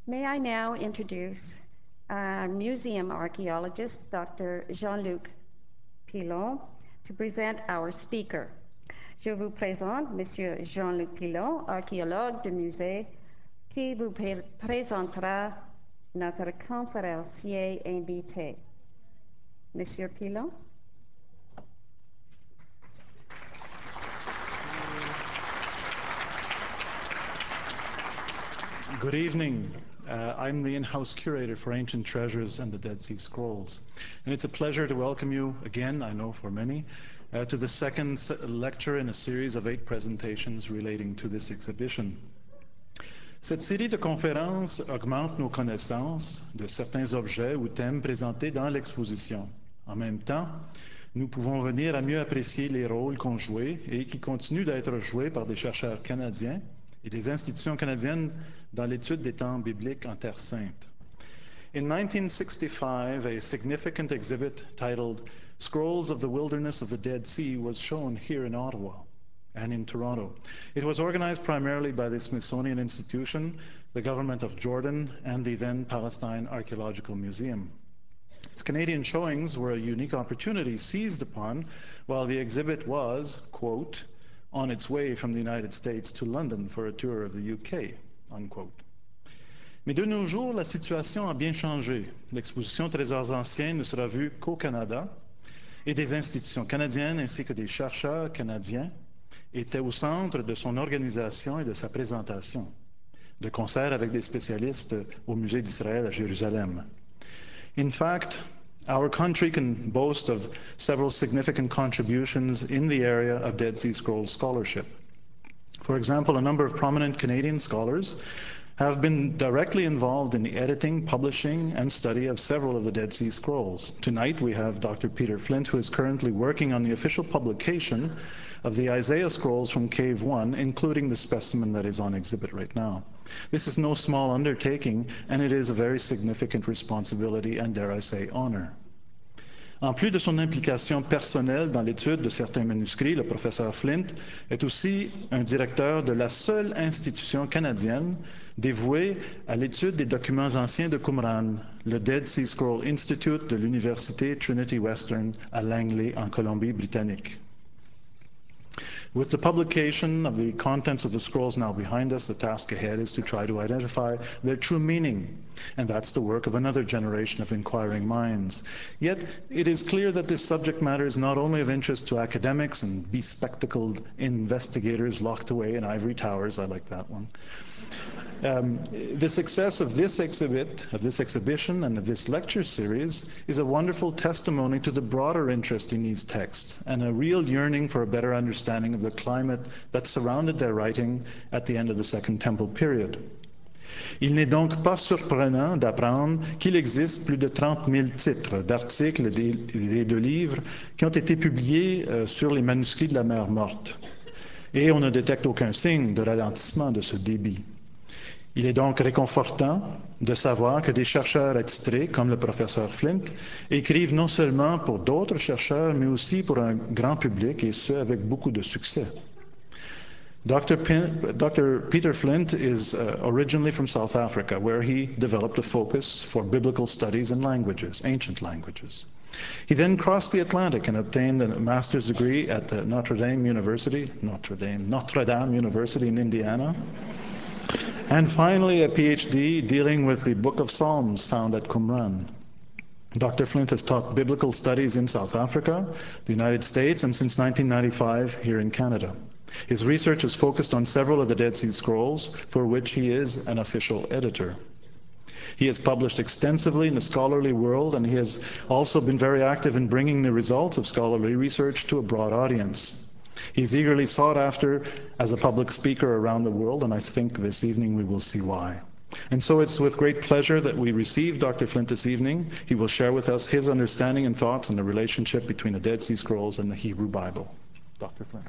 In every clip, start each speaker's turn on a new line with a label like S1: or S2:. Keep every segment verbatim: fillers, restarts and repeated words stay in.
S1: May I now introduce our museum archaeologist, Doctor Jean-Luc Pilon, to present our speaker. Je vous présente Monsieur Jean-Luc Pilon, archéologue de musée, qui vous pré présentera notre conférencier invité. Monsieur Pilon.
S2: Good evening. Uh, I'm the in-house curator for Ancient Treasures and the Dead Sea Scrolls. And it's a pleasure to welcome you again, I know for many, uh, to the second lecture in a series of eight presentations relating to this exhibition. Cette série de conférences augmente nos connaissances de certains objets ou thèmes présentés dans l'exposition. En même temps, nous pouvons venir à mieux apprécier les rôles qu'ont joués et qui continuent d'être joués par des chercheurs canadiens et des institutions canadiennes dans l'étude des temps bibliques en Terre Sainte. In nineteen sixty-five, a significant exhibit titled Scrolls of the Wilderness of the Dead Sea was shown here in Ottawa and in Toronto. It was organized primarily by the Smithsonian Institution, the government of Jordan, and the then Palestine Archaeological Museum. Its Canadian showings were a unique opportunity seized upon while the exhibit was, quote, on its way from the United States to London for a tour of the U K, unquote. Mais de nos jours, la situation a bien changé. L'exposition Trésors anciens ne sera vue qu'au Canada et des institutions canadiennes ainsi que des chercheurs canadiens étaient au centre de son organisation et de sa présentation, de concert avec des spécialistes au Musée d'Israël à Jérusalem. In fact, our country can boast of several significant contributions in the area of Dead Sea Scrolls scholarship. For example, a number of prominent Canadian scholars have been directly involved in the editing, publishing, and study of several of the Dead Sea Scrolls. Tonight we have Doctor Peter Flint, who is currently working on the official publication of the Isaiah Scrolls from Cave one, including the specimen that is on exhibit right now. This is no small undertaking, and it is a very significant responsibility and, dare I say, honor. En plus de son implication personnelle dans l'étude de certains manuscrits, le professeur Flint est aussi un directeur de la seule institution canadienne dévouée à l'étude des documents anciens de Qumran, le Dead Sea Scroll Institute de l'Université Trinity Western à Langley, en Colombie-Britannique. With the publication of the contents of the scrolls now behind us, the task ahead is to try to identify their true meaning. And that's the work of another generation of inquiring minds. Yet, it is clear that this subject matter is not only of interest to academics and bespectacled investigators locked away in ivory towers, I like that one. Um, the success of this exhibit, of this exhibition, and of this lecture series is a wonderful testimony to the broader interest in these texts and a real yearning for a better understanding of the climate that surrounded their writing at the end of the Second Temple period. Il n'est donc pas surprenant d'apprendre qu'il existe plus de trente mille titres d'articles et de livres qui ont été publiés euh, sur les manuscrits de la mer Morte. Et on ne détecte aucun signe de ralentissement de ce débit. Il est donc réconfortant de savoir que des chercheurs attitrés, comme le professeur Flint, écrivent non seulement pour d'autres chercheurs, mais aussi pour un grand public, et ce, avec beaucoup de succès. Doctor Pin, Doctor Peter Flint is uh, originally from South Africa, where he developed a focus for biblical studies and languages, ancient languages. He then crossed the Atlantic and obtained a master's degree at the Notre Dame University, Notre Dame, Notre Dame University in Indiana. And finally, a PhD dealing with the Book of Psalms found at Qumran. Doctor Flint has taught biblical studies in South Africa, the United States, and since nineteen ninety-five here in Canada. His research is focused on several of the Dead Sea Scrolls, for which he is an official editor. He has published extensively in the scholarly world, and he has also been very active in bringing the results of scholarly research to a broad audience. He's eagerly sought after as a public speaker around the world, and I think this evening we will see why. And so it's with great pleasure that we receive Doctor Flint this evening. He will share with us his understanding and thoughts on the relationship between the Dead Sea Scrolls and the Hebrew Bible. Doctor Flint.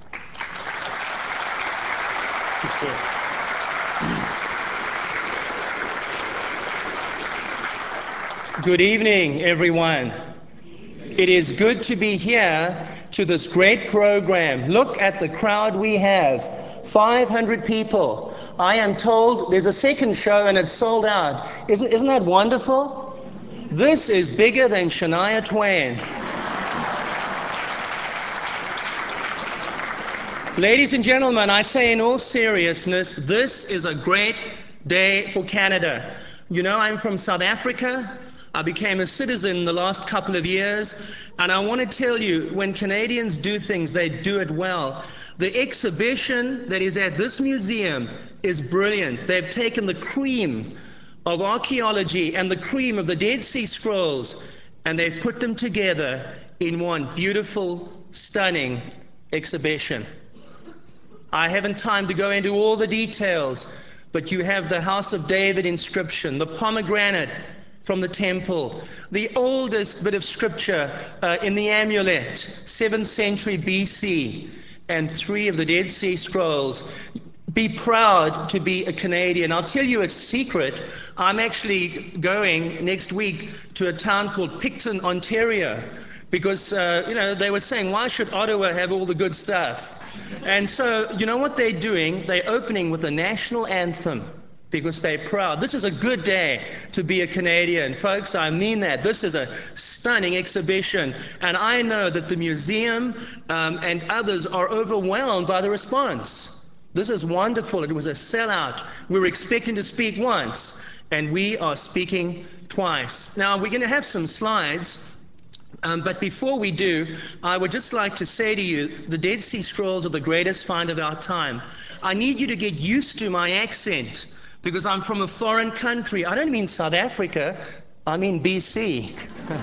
S3: Good evening, everyone. It is good to be here to this great program. Look at the crowd we have, five hundred people. I am told there's a second show and it's sold out. Isn't, isn't that wonderful? This is bigger than Shania Twain. Ladies and gentlemen, I say in all seriousness, this is a great day for Canada. You know, I'm from South Africa. I became a citizen the last couple of years, and I want to tell you, when Canadians do things, they do it well. The exhibition that is at this museum is brilliant. They've taken the cream of archaeology and the cream of the Dead Sea Scrolls, and they've put them together in one beautiful, stunning exhibition. I haven't time to go into all the details, but you have the House of David inscription, the pomegranate from the temple, the oldest bit of scripture uh, in the amulet, seventh century B C, and three of the Dead Sea Scrolls. Be proud to be a Canadian. I'll tell you a secret. I'm actually going next week to a town called Picton, Ontario, because uh, you know, they were saying, why should Ottawa have all the good stuff? And so, you know what they're doing? They're opening with a national anthem because they're proud. This is a good day to be a Canadian. Folks, I mean that. This is a stunning exhibition. And I know that the museum um, and others are overwhelmed by the response. This is wonderful. It was a sellout. We were expecting to speak once, and we are speaking twice. Now, we're going to have some slides. Um, but before we do, I would just like to say to you, the Dead Sea Scrolls are the greatest find of our time. I need you to get used to my accent, because I'm from a foreign country. I don't mean South Africa, I mean B C.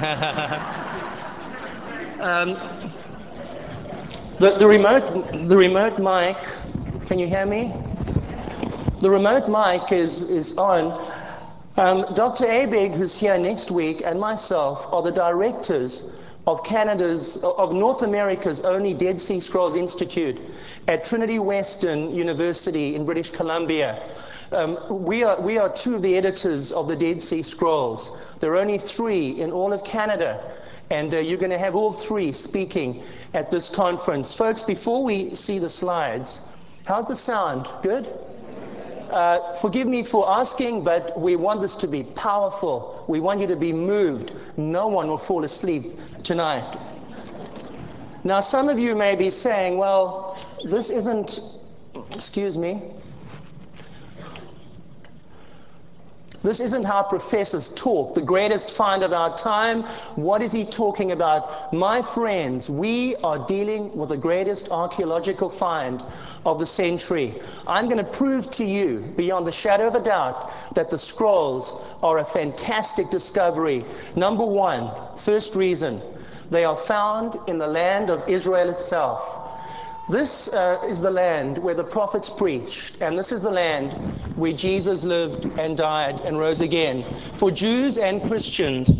S3: um, the, the, remote, the remote mic, can you hear me? The remote mic is, is on. Um, Doctor Abegg, who's here next week, and myself are the directors of Canada's, of North America's only Dead Sea Scrolls Institute at Trinity Western University in British Columbia. Um, we are, we are two of the editors of the Dead Sea Scrolls. There are only three in all of Canada, and uh, you're going to have all three speaking at this conference. Folks, before we see the slides, how's the sound? Good? Uh, forgive me for asking, but we want this to be powerful. We want you to be moved. No one will fall asleep tonight. Now, some of you may be saying, well, this isn't, excuse me, this isn't how professors talk. The greatest find of our time, what is he talking about? My friends, we are dealing with the greatest archaeological find of the century. I'm going to prove to you, beyond the shadow of a doubt, that the scrolls are a fantastic discovery. Number one, first reason, they are found in the land of Israel itself. This uh, is the land where the prophets preached, and this is the land where Jesus lived and died and rose again. For Jews and Christians,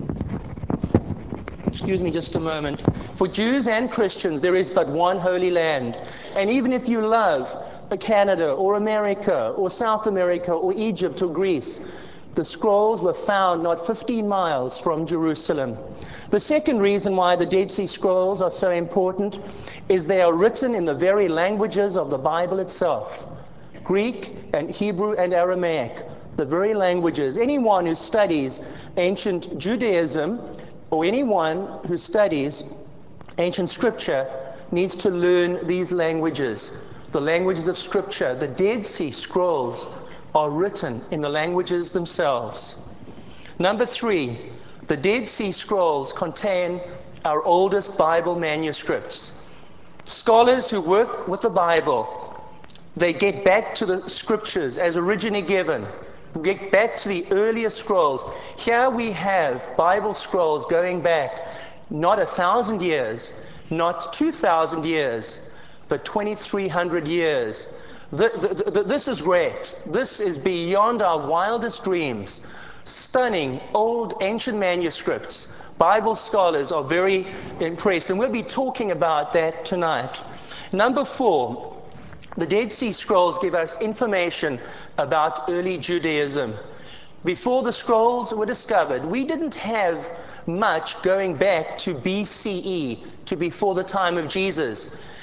S3: excuse me just a moment, for Jews and Christians, there is but one holy land. And even if you love Canada or America or South America or Egypt or Greece, the scrolls were found not fifteen miles from Jerusalem. The second reason why the Dead Sea Scrolls are so important is they are written in the very languages of the Bible itself. Greek and Hebrew and Aramaic, the very languages. Anyone who studies ancient Judaism or anyone who studies ancient scripture needs to learn these languages, the languages of scripture. The Dead Sea Scrolls are written in the languages themselves. Number three, the Dead Sea Scrolls contain our oldest Bible manuscripts. Scholars who work with the Bible, they get back to the scriptures as originally given, get back to the earlier scrolls. Here we have Bible scrolls going back not a thousand years, not two thousand years, but twenty-three hundred years. The, the, the, this is great. This is beyond our wildest dreams. Stunning old ancient manuscripts. Bible scholars are very impressed, and we'll be talking about that tonight. Number four, the Dead Sea Scrolls give us information about early Judaism. Before the scrolls were discovered, we didn't have much going back to B C E, to before the time of Jesus.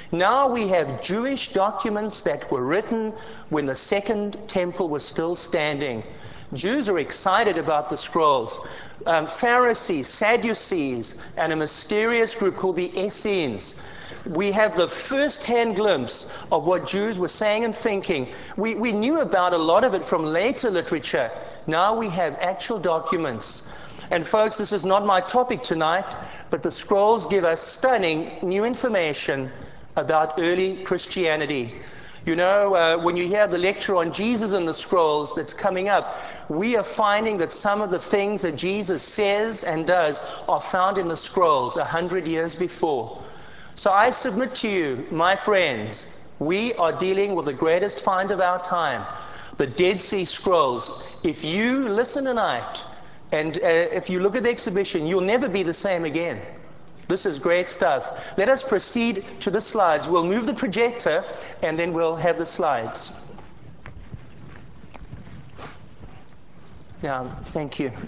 S3: Now we have Jewish documents that were written when the Second Temple was still standing. Jews are excited about the scrolls. Um, Pharisees, Sadducees, and a mysterious group called the Essenes. We have the first-hand glimpse of what Jews were saying and thinking. We, we knew about a lot of it from later literature. Now we have actual documents. And folks, this is not my topic tonight, but the scrolls give us stunning new information about early Christianity. You know, uh, when you hear the lecture on Jesus and the scrolls that's coming up, we are finding that some of the things that Jesus says and does are found in the scrolls a hundred years before. So I submit to you, my friends, we are dealing with the greatest find of our time, the Dead Sea Scrolls. If you listen tonight, and uh, if you look at the exhibition, you'll never be the same again. This is great stuff. Let us proceed to the slides. We'll move the projector, and then we'll have the slides. Yeah, thank you.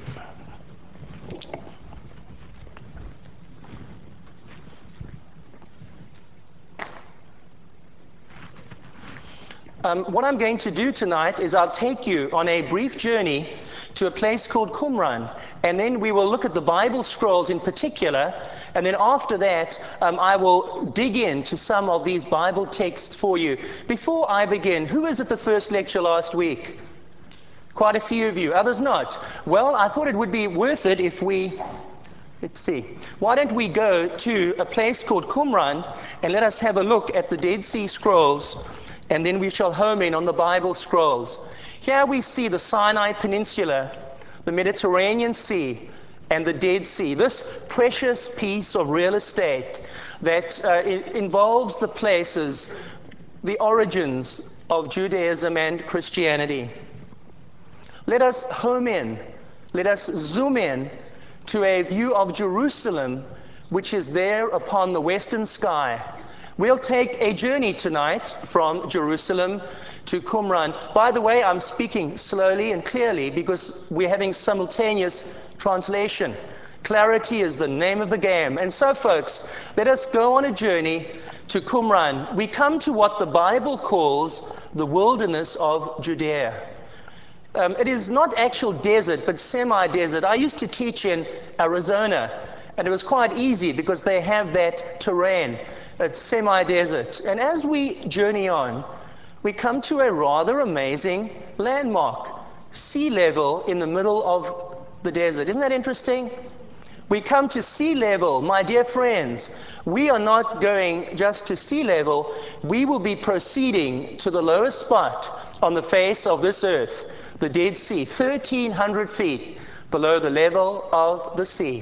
S3: Um, what I'm going to do tonight is I'll take you on a brief journey to a place called Qumran, and then we will look at the Bible scrolls in particular, and then after that um, I will dig into some of these Bible texts for you. Before I begin, who was at the first lecture last week? Quite a few of you, others not. Well, I thought it would be worth it if we, let's see, why don't we go to a place called Qumran and let us have a look at the Dead Sea Scrolls, and then we shall home in on the Bible scrolls. Here we see the Sinai Peninsula, the Mediterranean Sea, and the Dead Sea, this precious piece of real estate that uh, involves the places, the origins of Judaism and Christianity. Let us home in, let us zoom in to a view of Jerusalem, which is there upon the western sky. We'll take a journey tonight from Jerusalem to Qumran. By the way, I'm speaking slowly and clearly because we're having simultaneous translation. Clarity is the name of the game. And so, folks, let us go on a journey to Qumran. We come to what the Bible calls the wilderness of Judea. Um, it is not actual desert, but semi-desert. I used to teach in Arizona, and it was quite easy because they have that terrain. It's semi-desert. And as we journey on, we come to a rather amazing landmark, sea level in the middle of the desert. Isn't that interesting? We come to sea level, my dear friends. We are not going just to sea level. We will be proceeding to the lowest spot on the face of this earth, the Dead Sea, thirteen hundred feet below the level of the sea.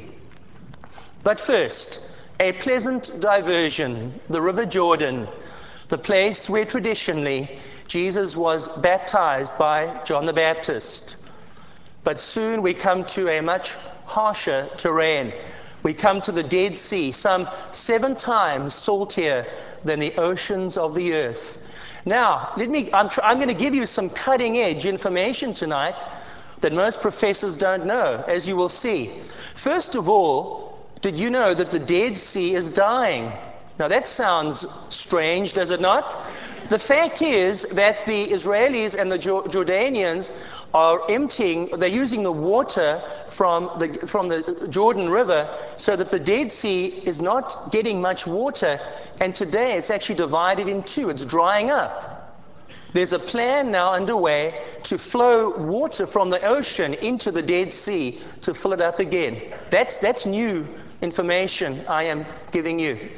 S3: But first, a pleasant diversion, the River Jordan, the place where traditionally Jesus was baptized by John the Baptist. But soon we come to a much harsher terrain. We come to the Dead Sea, some seven times saltier than the oceans of the earth. Now, let me, I'm, tr- I'm going to give you some cutting-edge information tonight that most professors don't know, as you will see. First of all, did you know that the Dead Sea is dying? Now that sounds strange, does it not? The fact is that the Israelis and the Jordanians are emptying, they're using the water from the, from the Jordan River so that the Dead Sea is not getting much water, and today it's actually divided in two, it's drying up. There's a plan now underway to flow water from the ocean into the Dead Sea to fill it up again. That's, that's new information I am giving you.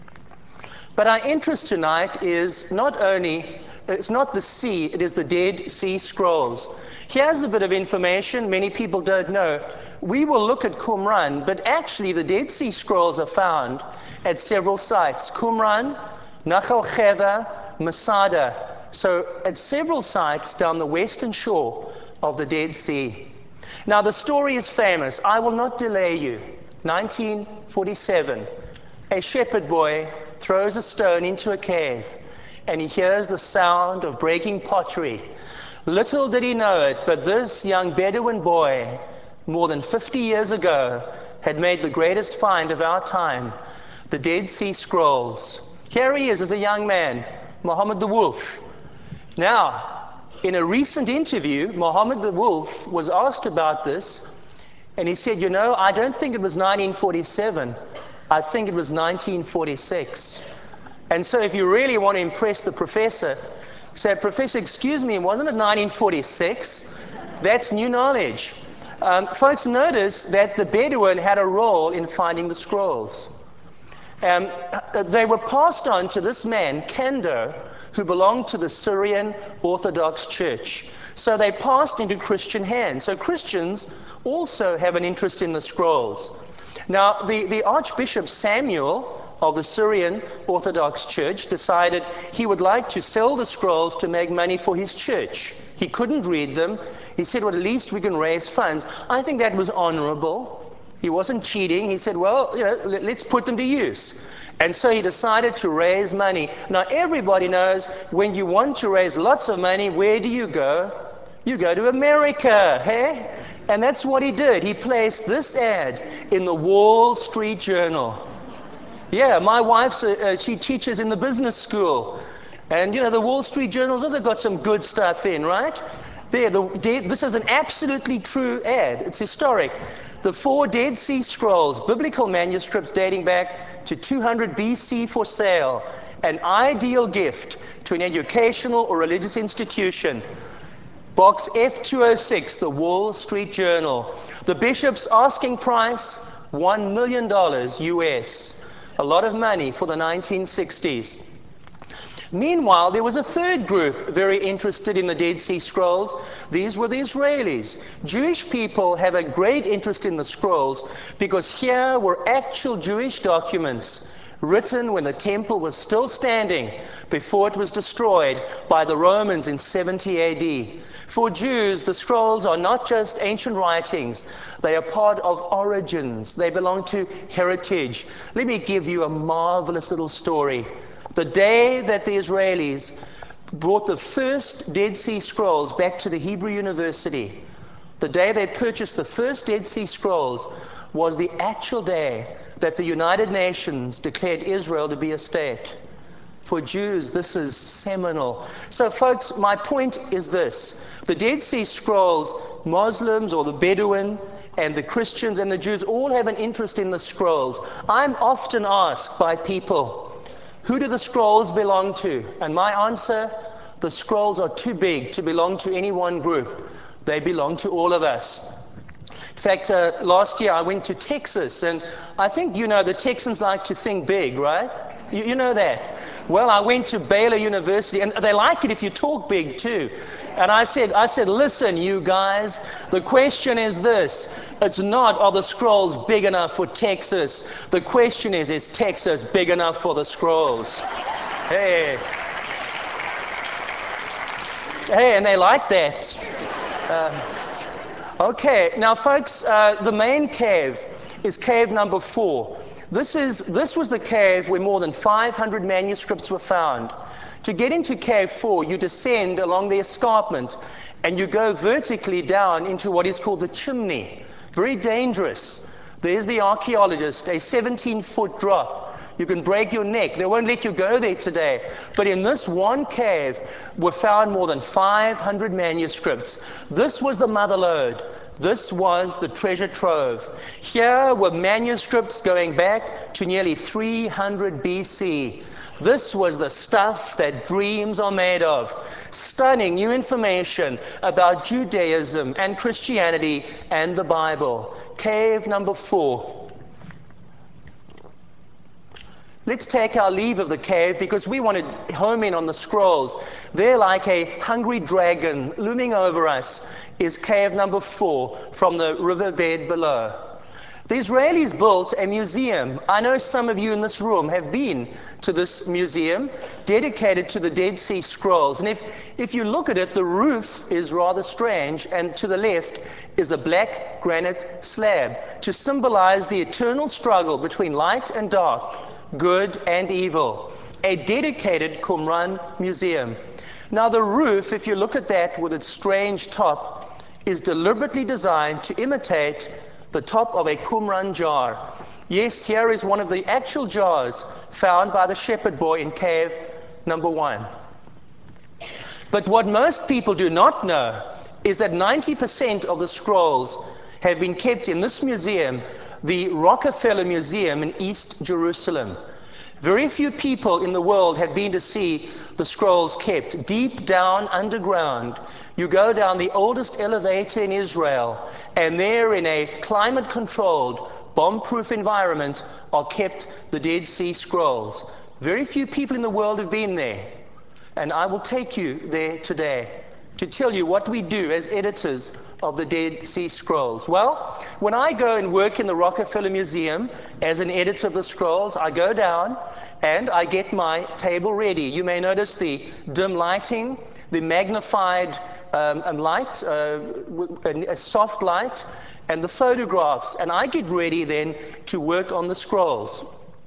S3: But our interest tonight is not only, it's not the sea, it is the Dead Sea Scrolls. Here's a bit of information many people don't know. We will look at Qumran, but actually the Dead Sea Scrolls are found at several sites. Qumran, Nachal Cheva, Masada. So at several sites down the western shore of the Dead Sea. Now the story is famous. I will not delay you. nineteen forty-seven, a shepherd boy throws a stone into a cave, and he hears the sound of breaking pottery. Little did he know it, but this young Bedouin boy, more than fifty years ago, had made the greatest find of our time, the Dead Sea Scrolls. Here he is as a young man, Muhammad the Wolf. Now, in a recent interview, Muhammad the Wolf was asked about this, and he said, you know, I don't think it was nineteen forty-seven, I think it was nineteen forty-six. And so if you really want to impress the professor, say, Professor, excuse me, wasn't it nineteen forty-six? That's new knowledge. Um, folks, notice that the Bedouin had a role in finding the scrolls. Um, they were passed on to this man, Kando, who belonged to the Syrian Orthodox Church. So they passed into Christian hands. So Christians also have an interest in the scrolls. Now, the, the Archbishop Samuel of the Syrian Orthodox Church decided he would like to sell the scrolls to make money for his church. He couldn't read them. He said, well, at least we can raise funds. I think that was honorable. He wasn't cheating. He said, well, you know, let's put them to use. And so he decided to raise money. Now, everybody knows when you want to raise lots of money, where do you go? You go to America, hey? And that's what he did. He placed this ad in the Wall Street Journal. Yeah, my wife, uh, she teaches in the business school. And, you know, the Wall Street Journal's also got some good stuff in, right? There, the, this is an absolutely true ad. It's historic. The four Dead Sea Scrolls, biblical manuscripts dating back to two hundred B C for sale. An ideal gift to an educational or religious institution. Box F two oh six, the Wall Street Journal. The bishop's asking price, one million dollars U S. A lot of money for the nineteen sixties. Meanwhile, there was a third group very interested in the Dead Sea Scrolls. These were the Israelis. Jewish people have a great interest in the scrolls because here were actual Jewish documents written when the temple was still standing before it was destroyed by the Romans in seventy A D. For Jews, the scrolls are not just ancient writings. They are part of origins. They belong to heritage. Let me give you a marvelous little story. The day that the Israelis brought the first Dead Sea Scrolls back to the Hebrew University, the day they purchased the first Dead Sea Scrolls was the actual day that the United Nations declared Israel to be a state. For Jews, this is seminal. So, folks, my point is this. The Dead Sea Scrolls, Muslims or the Bedouin and the Christians and the Jews all have an interest in the scrolls. I'm often asked by people, who do the scrolls belong to? And my answer, the scrolls are too big to belong to any one group. They belong to all of us. In fact, uh, last year I went to Texas, and I think you know the Texans like to think big, right? You, you know that. Well, I went to Baylor University, and they like it if you talk big too. And I said, I said, listen, you guys, the question is this. It's not, are the scrolls big enough for Texas? The question is, is Texas big enough for the scrolls? Hey. Hey, and they like that. Uh, Okay, now folks, uh, the main cave is cave number four. This, is, this was the cave where more than five hundred manuscripts were found. To get into cave four, you descend along the escarpment and you go vertically down into what is called the chimney. Very dangerous. There's the archaeologist, a seventeen-foot drop. You can break your neck. They won't let you go there today. But in this one cave were found more than five hundred manuscripts. This was the mother lode. This was the treasure trove. Here were manuscripts going back to nearly three hundred B C. This was the stuff that dreams are made of. Stunning new information about Judaism and Christianity and the Bible. Cave number four. Let's take our leave of the cave because we want to home in on the scrolls. They're like a hungry dragon looming over us is cave number four from the riverbed below. The Israelis built a museum. I know some of you in this room have been to this museum dedicated to the Dead Sea Scrolls. And if, if you look at it, the roof is rather strange, and to the left is a black granite slab to symbolize the eternal struggle between light and dark, good and evil. A dedicated Qumran museum. Now the roof, if you look at that with its strange top, is deliberately designed to imitate the top of a Qumran jar. Yes, here is one of the actual jars found by the shepherd boy in cave number one. But what most people do not know is that ninety percent of the scrolls have been kept in this museum, the Rockefeller Museum in East Jerusalem. Very few people in the world have been to see the scrolls kept deep down underground. You go down the oldest elevator in Israel, and there in a climate-controlled, bomb-proof environment are kept the Dead Sea Scrolls. Very few people in the world have been there, and I will take you there today to tell you what we do as editors of the Dead Sea Scrolls. Well, when I go and work in the Rockefeller Museum as an editor of the scrolls, I go down and I get my table ready. You may notice the dim lighting, the magnified um, um, light, uh, a soft light, and the photographs, and I get ready then to work on the scrolls.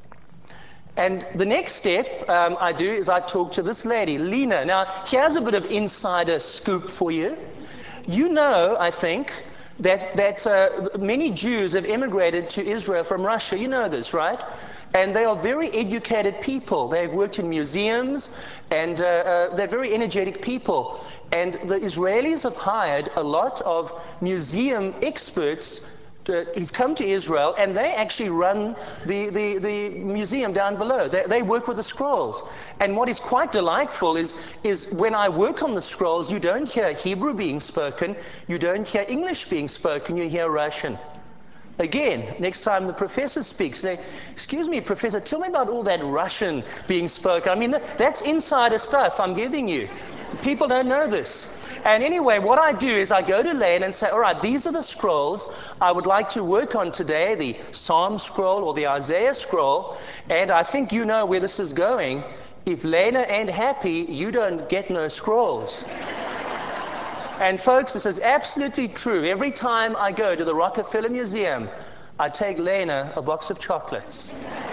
S3: And the next step um, I do is I talk to this lady, Lena. Now, here's a bit of insider scoop for you. You know, I think, that, that uh, many Jews have immigrated to Israel from Russia. You know this, right? And they are very educated people. They've worked in museums, and uh, uh, they're very energetic people. And the Israelis have hired a lot of museum experts Uh, who've come to Israel, and they actually run the, the, the museum down below. They, they work with the scrolls. And what is quite delightful is, is when I work on the scrolls, you don't hear Hebrew being spoken, you don't hear English being spoken, you hear Russian. Again, next time the professor speaks, say, excuse me, professor, tell me about all that Russian being spoken. I mean, that, that's insider stuff I'm giving you. People don't know this. And anyway, what I do is I go to Lane and say, all right, these are the scrolls I would like to work on today, the Psalm scroll or the Isaiah scroll, and I think you know where this is going. If Lena ain't happy, you don't get no scrolls. And folks, this is absolutely true. Every time I go to the Rockefeller Museum, I take Lena a box of chocolates.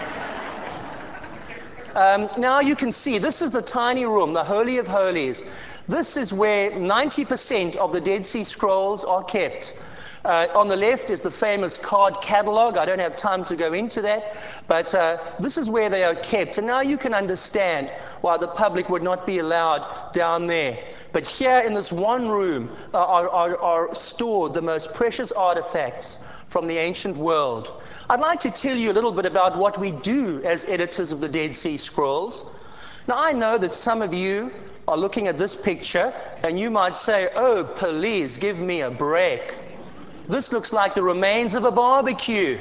S3: Um, now you can see, this is the tiny room, the Holy of Holies. This is where ninety percent of the Dead Sea Scrolls are kept. Uh, on the left is the famous card catalog. I don't have time to go into that, but uh, this is where they are kept. And now you can understand why the public would not be allowed down there. But here in this one room uh, are, are, are stored the most precious artifacts from the ancient world. I'd like to tell you a little bit about what we do as editors of the Dead Sea Scrolls. Now, I know that some of you are looking at this picture, and you might say, oh, please give me a break. This looks like the remains of a barbecue.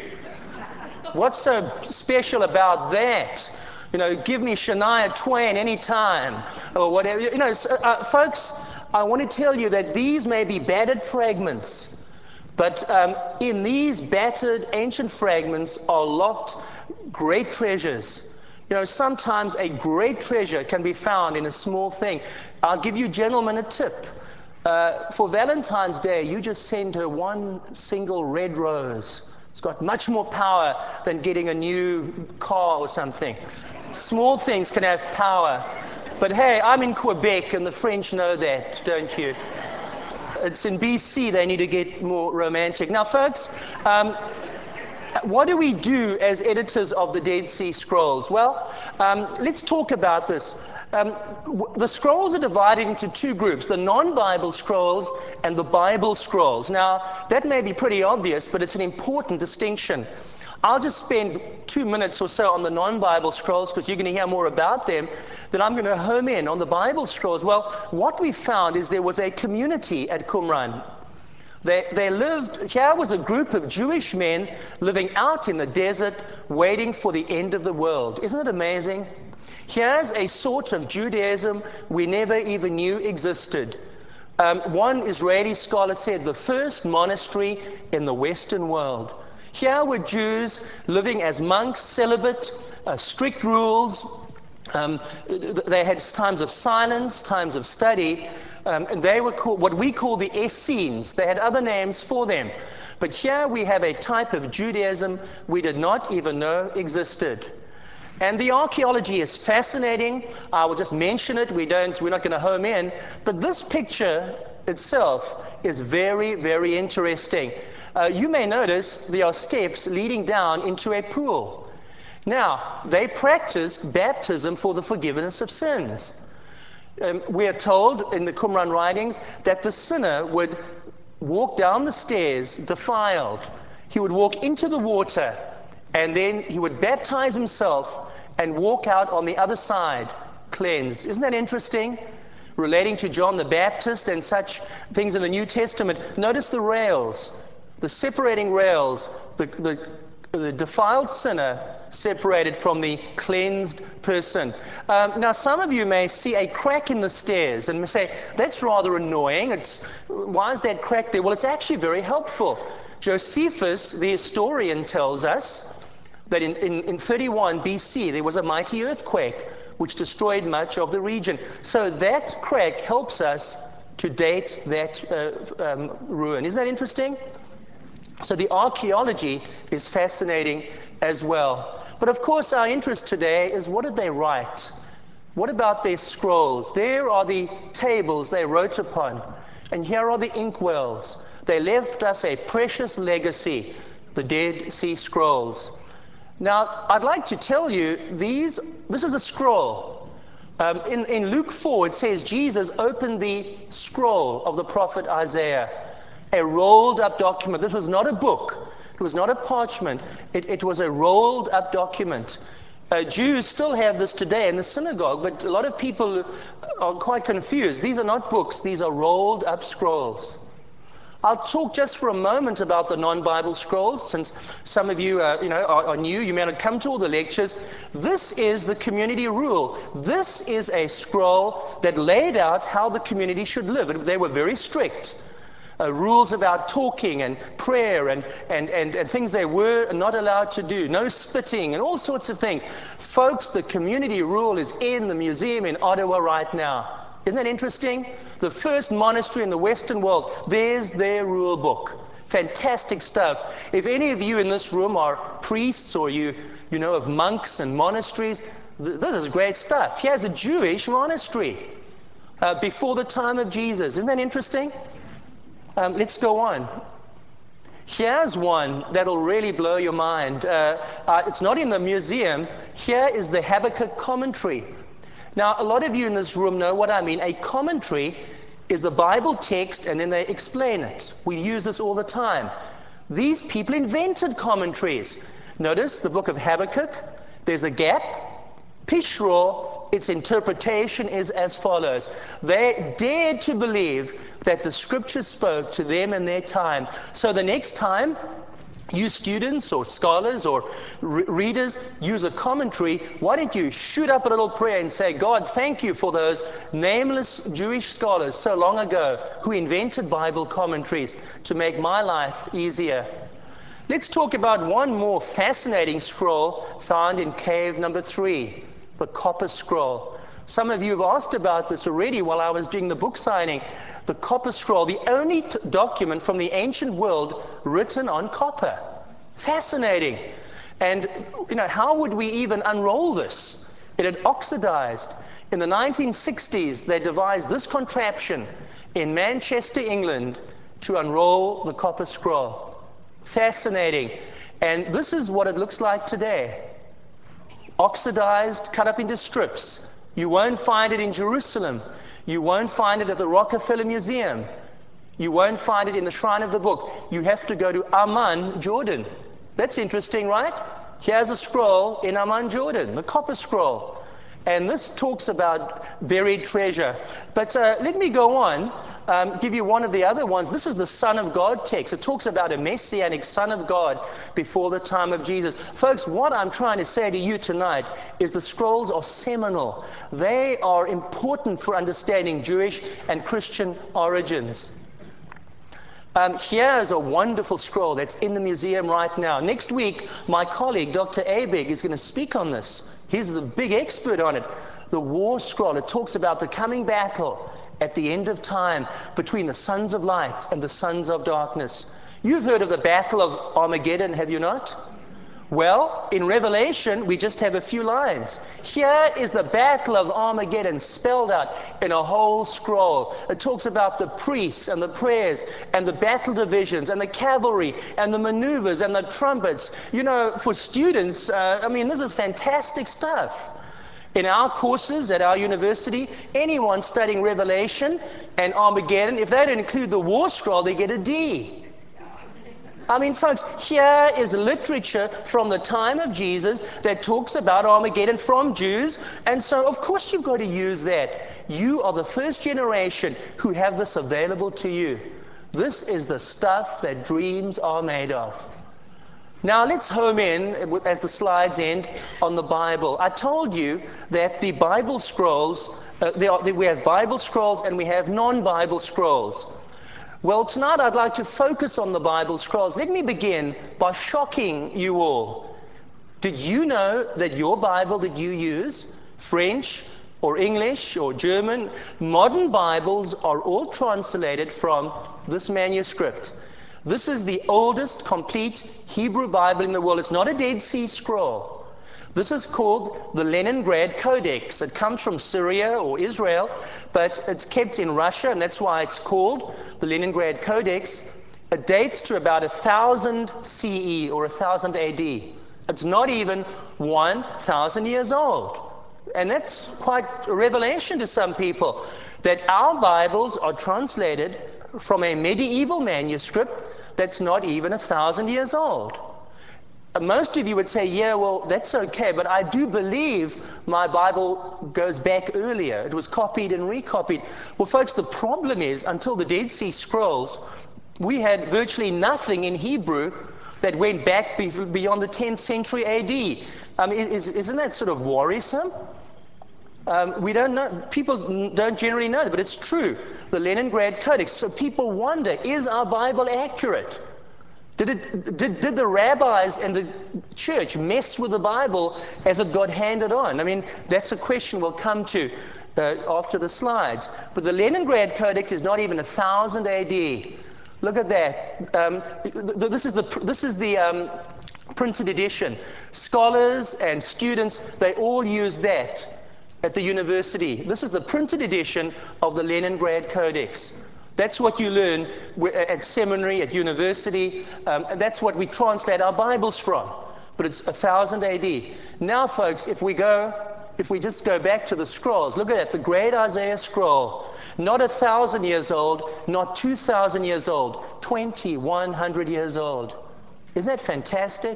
S3: What's so special about that? You know, give me Shania Twain anytime, or whatever. You know, so, uh, folks, I want to tell you that these may be battered fragments, but um, in these battered ancient fragments are locked great treasures. You know, sometimes a great treasure can be found in a small thing. I'll give you gentlemen a tip. Uh, for Valentine's Day, you just send her one single red rose. It's got much more power than getting a new car or something. Small things can have power. But hey, I'm in Quebec, and the French know that, don't you? It's in B C, they need to get more romantic. Now, folks, um, what do we do as editors of the Dead Sea Scrolls? Well, um, let's talk about this. Um, the scrolls are divided into two groups, the non-Bible scrolls and the Bible scrolls. Now, that may be pretty obvious, but it's an important distinction. I'll just spend two minutes or so on the non-Bible scrolls because you're going to hear more about them. Then I'm going to home in on the Bible scrolls. Well, what we found is there was a community at Qumran. They, they lived, here was a group of Jewish men living out in the desert, waiting for the end of the world. Isn't it amazing? Here's a sort of Judaism we never even knew existed. Um, one Israeli scholar said, the first monastery in the Western world. Here were Jews living as monks, celibate, uh, strict rules. Um, they had times of silence, times of study, um, and they were called what we call the Essenes. They had other names for them. But here we have a type of Judaism we did not even know existed. And the archaeology is fascinating. I will just mention it. We don't, we're not going to home in. But this picture itself is very, very interesting. Uh, you may notice there are steps leading down into a pool. Now, they practiced baptism for the forgiveness of sins. Um, we are told in the Qumran writings that the sinner would walk down the stairs defiled. He would walk into the water, and then he would baptize himself and walk out on the other side cleansed. Isn't that interesting? Relating to John the Baptist and such things in the New Testament. Notice the rails, the separating rails, the, the, the defiled sinner separated from the cleansed person. Um, now, some of you may see a crack in the stairs and may say, that's rather annoying. It's, why is that crack there? Well, it's actually very helpful. Josephus, the historian, tells us that in, in, in thirty-one B C, there was a mighty earthquake which destroyed much of the region. So that crack helps us to date that uh, um, ruin. Isn't that interesting? So the archaeology is fascinating as well. But of course, our interest today is, what did they write? What about their scrolls? There are the tables they wrote upon, and here are the inkwells. They left us a precious legacy, the Dead Sea Scrolls. Now, I'd like to tell you, these, this is a scroll. Um, in, in Luke four, it says Jesus opened the scroll of the prophet Isaiah, a rolled up document. This was not a book. It was not a parchment. It, it was a rolled up document. Uh, Jews still have this today in the synagogue, but a lot of people are quite confused. These are not books. These are rolled up scrolls. I'll talk just for a moment about the non-Bible scrolls, since some of you, uh, you know, are, are new. You may not come to all the lectures. This is the community rule. This is a scroll that laid out how the community should live. They were very strict. Uh, rules about talking and prayer and, and, and, and things they were not allowed to do. No spitting and all sorts of things. Folks, the community rule is in the museum in Ottawa right now. Isn't that interesting? The first monastery in the Western world, there's their rule book. Fantastic stuff. If any of you in this room are priests, or you, you know of monks and monasteries, th this is great stuff. Here's a Jewish monastery uh, before the time of Jesus. Isn't that interesting? Um, let's go on. Here's one that'll really blow your mind. Uh, uh, it's not in the museum. Here is the Habakkuk commentary. Now, a lot of you in this room know what I mean. A commentary is the Bible text, and then they explain it. We use this all the time. These people invented commentaries. Notice the book of Habakkuk. There's a gap. Pishro, its interpretation is as follows. They dared to believe that the scripture spoke to them in their time. So the next time you students or scholars or re readers use a commentary, why don't you shoot up a little prayer and say, God, thank you for those nameless Jewish scholars so long ago who invented Bible commentaries to make my life easier. Let's talk about one more fascinating scroll found in cave number three, the Copper Scroll. Some of you have asked about this already while I was doing the book signing. The Copper Scroll, the only t document from the ancient world written on copper. Fascinating. And, you know, how would we even unroll this? It had oxidized. In the nineteen sixties, they devised this contraption in Manchester, England, to unroll the Copper Scroll. Fascinating. And this is what it looks like today. Oxidized, cut up into strips. You won't find it in Jerusalem. You won't find it at the Rockefeller Museum. You won't find it in the Shrine of the Book. You have to go to Amman, Jordan. That's interesting, right? Here's a scroll in Amman, Jordan, the Copper Scroll. And this talks about buried treasure. But uh, let me go on, um, give you one of the other ones. This is the Son of God text. It talks about a messianic Son of God before the time of Jesus. Folks, what I'm trying to say to you tonight is the scrolls are seminal. They are important for understanding Jewish and Christian origins. Um, here's a wonderful scroll that's in the museum right now. Next week, my colleague, Doctor Abig, is going to speak on this. He's the big expert on it. The War Scroll. It talks about the coming battle at the end of time between the sons of light and the sons of darkness. You've heard of the Battle of Armageddon, have you not? Well, in Revelation, we just have a few lines. Here is the battle of Armageddon spelled out in a whole scroll. It talks about the priests and the prayers and the battle divisions and the cavalry and the maneuvers and the trumpets. You know, for students, uh, I mean, this is fantastic stuff. In our courses at our university, anyone studying Revelation and Armageddon, if they don't include the war scroll, they get a D. I mean, folks, here is literature from the time of Jesus that talks about Armageddon from Jews, and so of course you've got to use that. You are the first generation who have this available to you. This is the stuff that dreams are made of. Now let's home in, as the slides end, on the Bible. I told you that the Bible scrolls, uh, there are, we have Bible scrolls and we have non-Bible scrolls. Well, tonight I'd like to focus on the Bible scrolls. Let me begin by shocking you all. Did you know that your Bible that you use, French or English or German, modern Bibles are all translated from this manuscript? This is the oldest complete Hebrew Bible in the world. It's not a Dead Sea Scroll. This is called the Leningrad Codex. It comes from Syria or Israel, but it's kept in Russia, and that's why it's called the Leningrad Codex. It dates to about one thousand C E or one thousand A D. It's not even one thousand years old. And that's quite a revelation to some people, that our Bibles are translated from a medieval manuscript that's not even one thousand years old. Most of you would say, yeah, well, that's okay, but I do believe my Bible goes back earlier. It was copied and recopied. Well, folks, the problem is, until the Dead Sea Scrolls, we had virtually nothing in Hebrew that went back beyond the tenth century A D. Um, is, isn't that sort of worrisome? Um, we don't know, people don't generally know that, but it's true. The Leningrad Codex. So people wonder, is our Bible accurate? Did, it, did, did the rabbis and the church mess with the Bible as it got handed on? I mean, that's a question we'll come to uh, after the slides. But the Leningrad Codex is not even one thousand A D. Look at that. Um, th this is the, this is the um, printed edition. Scholars and students, they all use that at the university. This is the printed edition of the Leningrad Codex. That's what you learn at seminary, at university, um, and that's what we translate our Bibles from. But it's one thousand A D. Now, folks, if we go, if we just go back to the scrolls, look at that, the great Isaiah scroll. Not one thousand years old, not two thousand years old, twenty-one hundred years old. Isn't that fantastic?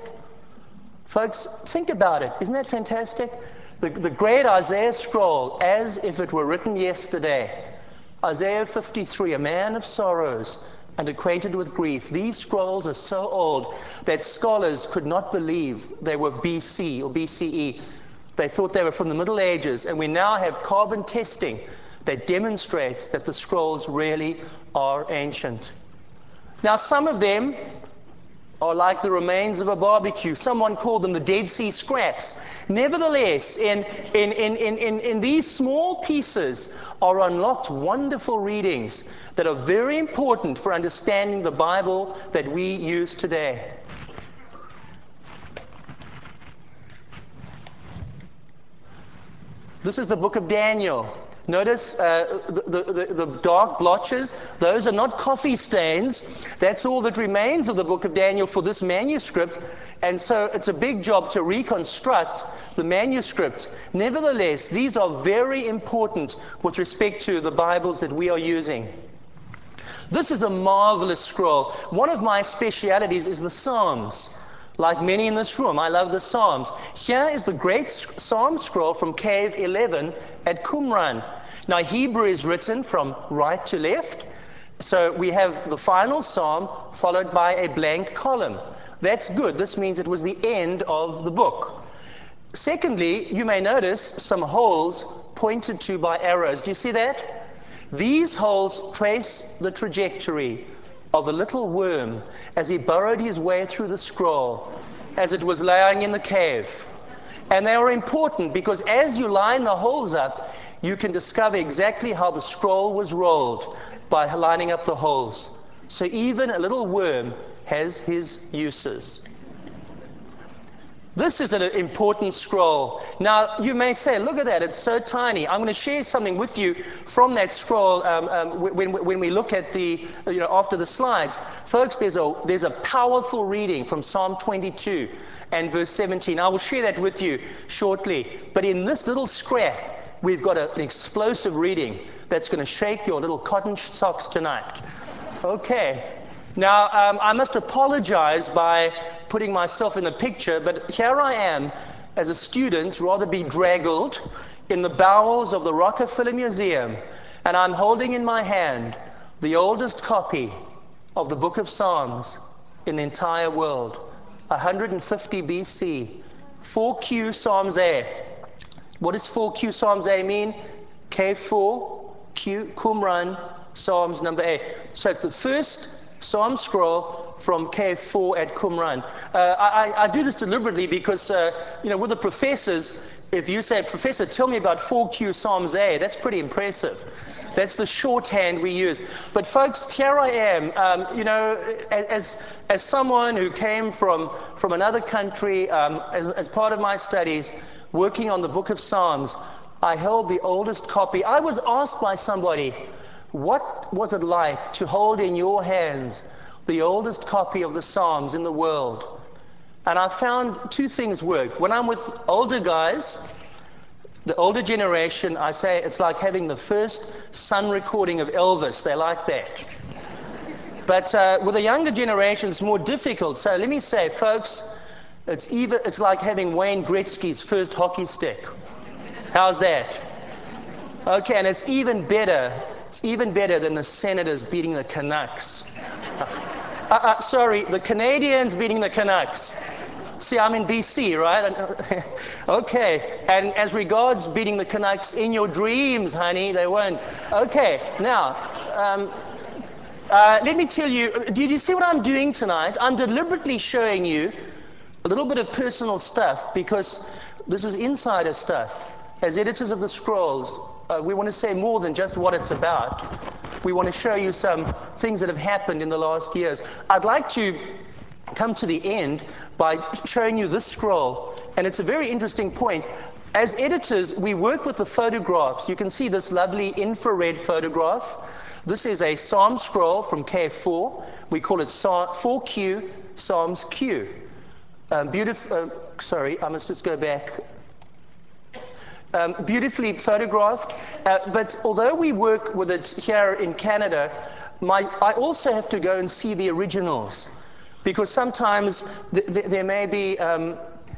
S3: Folks, think about it. Isn't that fantastic? The, the great Isaiah scroll, as if it were written yesterday. Isaiah fifty-three, a man of sorrows and acquainted with grief. These scrolls are so old that scholars could not believe they were B C or B C E. They thought they were from the Middle Ages, and we now have carbon testing that demonstrates that the scrolls really are ancient. Now, some of them are like the remains of a barbecue. Someone called them the Dead Sea Scraps. Nevertheless, in, in, in, in, in, in these small pieces are unlocked wonderful readings that are very important for understanding the Bible that we use today. This is the book of Daniel. Notice uh, the, the, the dark blotches. Those are not coffee stains. That's all that remains of the book of Daniel for this manuscript. And so it's a big job to reconstruct the manuscript. Nevertheless, these are very important with respect to the Bibles that we are using. This is a marvelous scroll. One of my specialities is the Psalms. Like many in this room, I love the Psalms. Here is the great Psalm scroll from Cave eleven at Qumran. Now, Hebrew is written from right to left. So we have the final Psalm followed by a blank column. That's good. This means it was the end of the book. Secondly, you may notice some holes pointed to by arrows. Do you see that? These holes trace the trajectory of a little worm as he burrowed his way through the scroll as it was lying in the cave. And they are important because as you line the holes up, you can discover exactly how the scroll was rolled by lining up the holes. So even a little worm has his uses. This is an important scroll. Now, you may say, look at that, it's so tiny. I'm going to share something with you from that scroll um, um, when, when we look at the, you know, after the slides. Folks, there's a, there's a powerful reading from Psalm twenty-two and verse seventeen. I will share that with you shortly. But in this little scrap, we've got a, an explosive reading that's going to shake your little cotton socks tonight. Okay. Now, um, I must apologize by putting myself in the picture, but here I am as a student, rather bedraggled, in the bowels of the Rockefeller Museum, and I'm holding in my hand the oldest copy of the Book of Psalms in the entire world, one hundred fifty B C, four Q Psalms A. What does four Q Psalms A mean? K four, Q, Qumran, Psalms number A. So it's the first Psalm scroll from K four at Qumran. Uh, I, I do this deliberately because, uh, you know, with the professors, if you say, Professor, tell me about four Q Psalms A, that's pretty impressive. That's the shorthand we use. But folks, here I am, um, you know, as, as someone who came from, from another country, um, as, as part of my studies, working on the Book of Psalms, I held the oldest copy. I was asked by somebody, what was it like to hold in your hands the oldest copy of the Psalms in the world? And I found two things work. When I'm with older guys, the older generation, I say it's like having the first sun recording of Elvis. They like that. But uh, with the younger generation, it's more difficult. So let me say, folks, it's, even, it's like having Wayne Gretzky's first hockey stick. How's that? Okay, and it's even better. It's even better than the Senators beating the Canucks. Uh, uh, sorry, the Canadians beating the Canucks. See, I'm in B C, right? Okay, and as regards beating the Canucks in your dreams, honey, they won't. Okay, now, um, uh, let me tell you, did you see what I'm doing tonight? I'm deliberately showing you a little bit of personal stuff because this is insider stuff. As editors of the scrolls, uh, we want to say more than just what it's about. We want to show you some things that have happened in the last years. I'd like to come to the end by showing you this scroll, and it's a very interesting point. As editors, we work with the photographs. You can see this lovely infrared photograph. This is a Psalm scroll from K four. We call it four Q Psalms Q. Um, beautiful. Uh, sorry, I must just go back. Um, beautifully photographed, uh, but although we work with it here in Canada, my, I also have to go and see the originals, because sometimes th th there may be um,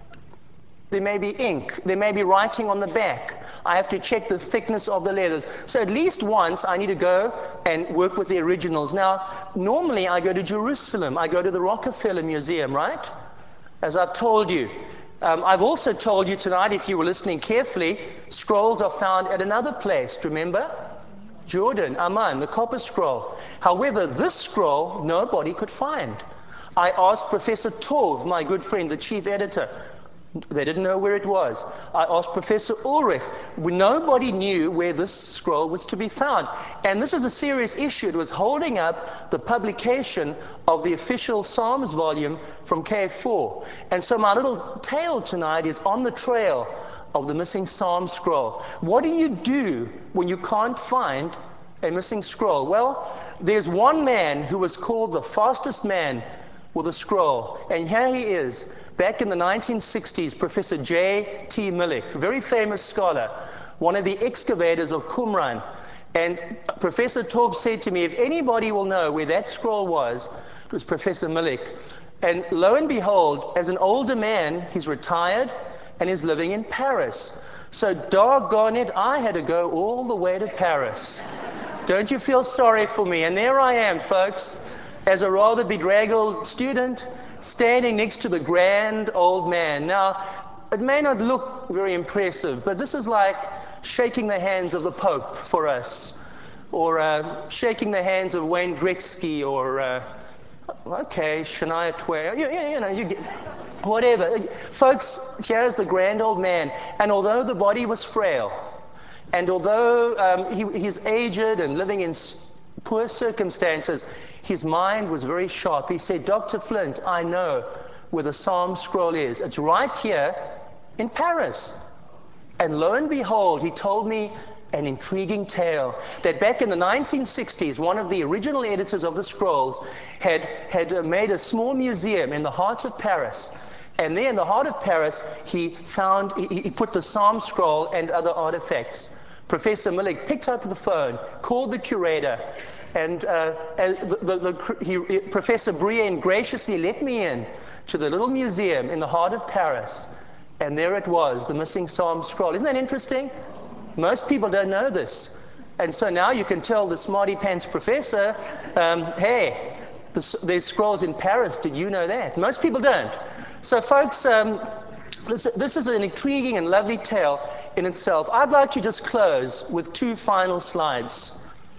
S3: there may be ink, there may be writing on the back. I have to check the thickness of the letters. So at least once I need to go and work with the originals. Now, normally I go to Jerusalem, I go to the Rockefeller Museum, right? As I've told you. Um, I've also told you tonight, if you were listening carefully, scrolls are found at another place. Do you remember? Jordan, Amman, the copper scroll. However, this scroll, nobody could find. I asked Professor Tov, my good friend, the chief editor. They didn't know where it was. I asked Professor Ulrich. Nobody knew where this scroll was to be found. And this is a serious issue. It was holding up the publication of the official Psalms volume from K four. And so my little tale tonight is on the trail of the missing Psalm scroll. What do you do when you can't find a missing scroll? Well, there's one man who was called the fastest man with a scroll. And here he is. Back in the nineteen sixties, Professor J T Milik, a very famous scholar, one of the excavators of Qumran. And Professor Tov said to me, if anybody will know where that scroll was, it was Professor Milik. And lo and behold, as an older man, he's retired and is living in Paris. So doggone it, I had to go all the way to Paris. Don't you feel sorry for me? And there I am, folks, as a rather bedraggled student, standing next to the grand old man. Now, it may not look very impressive, but this is like shaking the hands of the Pope for us, or uh, shaking the hands of Wayne Gretzky, or, uh, okay, Shania Twain, you, you, you know, you get, whatever. Folks, here's the grand old man, and although the body was frail, and although um, he, he's aged and living in poor circumstances, his mind was very sharp. He said, Doctor Flint, I know where the Psalm scroll is. It's right here in Paris. And lo and behold, he told me an intriguing tale that back in the nineteen sixties, one of the original editors of the scrolls had, had uh, made a small museum in the heart of Paris. And there in the heart of Paris, he found, he, he put the Psalm scroll and other artifacts. Professor Milik picked up the phone, called the curator, and, uh, and the, the, the, he, Professor Brienne graciously let me in to the little museum in the heart of Paris. And there it was, the missing Psalm scroll. Isn't that interesting? Most people don't know this. And so now you can tell the smarty pants professor, um, hey, the, there's scrolls in Paris. Did you know that? Most people don't. So folks, um, this, this is an intriguing and lovely tale in itself. I'd like to just close with two final slides.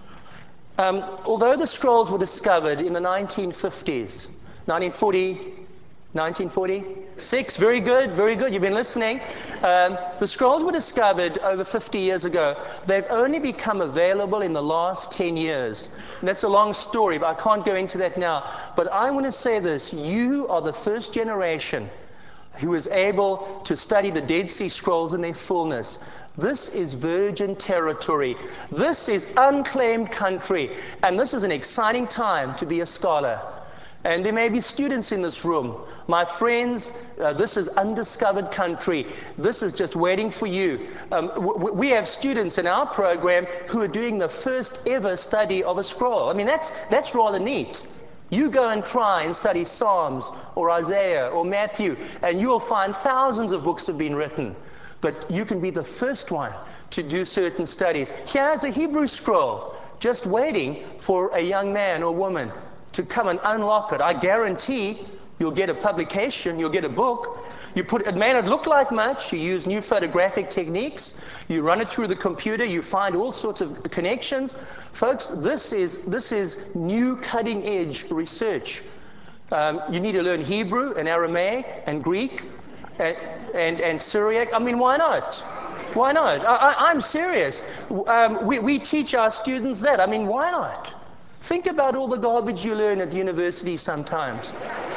S3: Um, although the scrolls were discovered in the nineteen fifties, nineteen forty, nineteen forty-six, very good, very good, you've been listening. Um, the scrolls were discovered over fifty years ago. They've only become available in the last ten years. And that's a long story, but I can't go into that now. But I want to say this, you are the first generation who was able to study the Dead Sea Scrolls in their fullness. This is virgin territory. This is unclaimed country. And this is an exciting time to be a scholar. And there may be students in this room. My friends, uh, this is undiscovered country. This is just waiting for you. Um, w- we have students in our program who are doing the first ever study of a scroll. I mean, that's, that's rather neat. You go and try and study Psalms or Isaiah or Matthew, and you'll find thousands of books have been written. But you can be the first one to do certain studies. Here's a Hebrew scroll, just waiting for a young man or woman to come and unlock it. I guarantee you'll get a publication, you'll get a book. You put, it may not look like much. You use new photographic techniques. You run it through the computer. You find all sorts of connections. Folks, this is, this is new cutting-edge research. Um, you need to learn Hebrew and Aramaic and Greek and, and, and Syriac. I mean, why not? Why not? I, I, I'm serious. Um, we, we teach our students that. I mean, why not? Think about all the garbage you learn at university sometimes.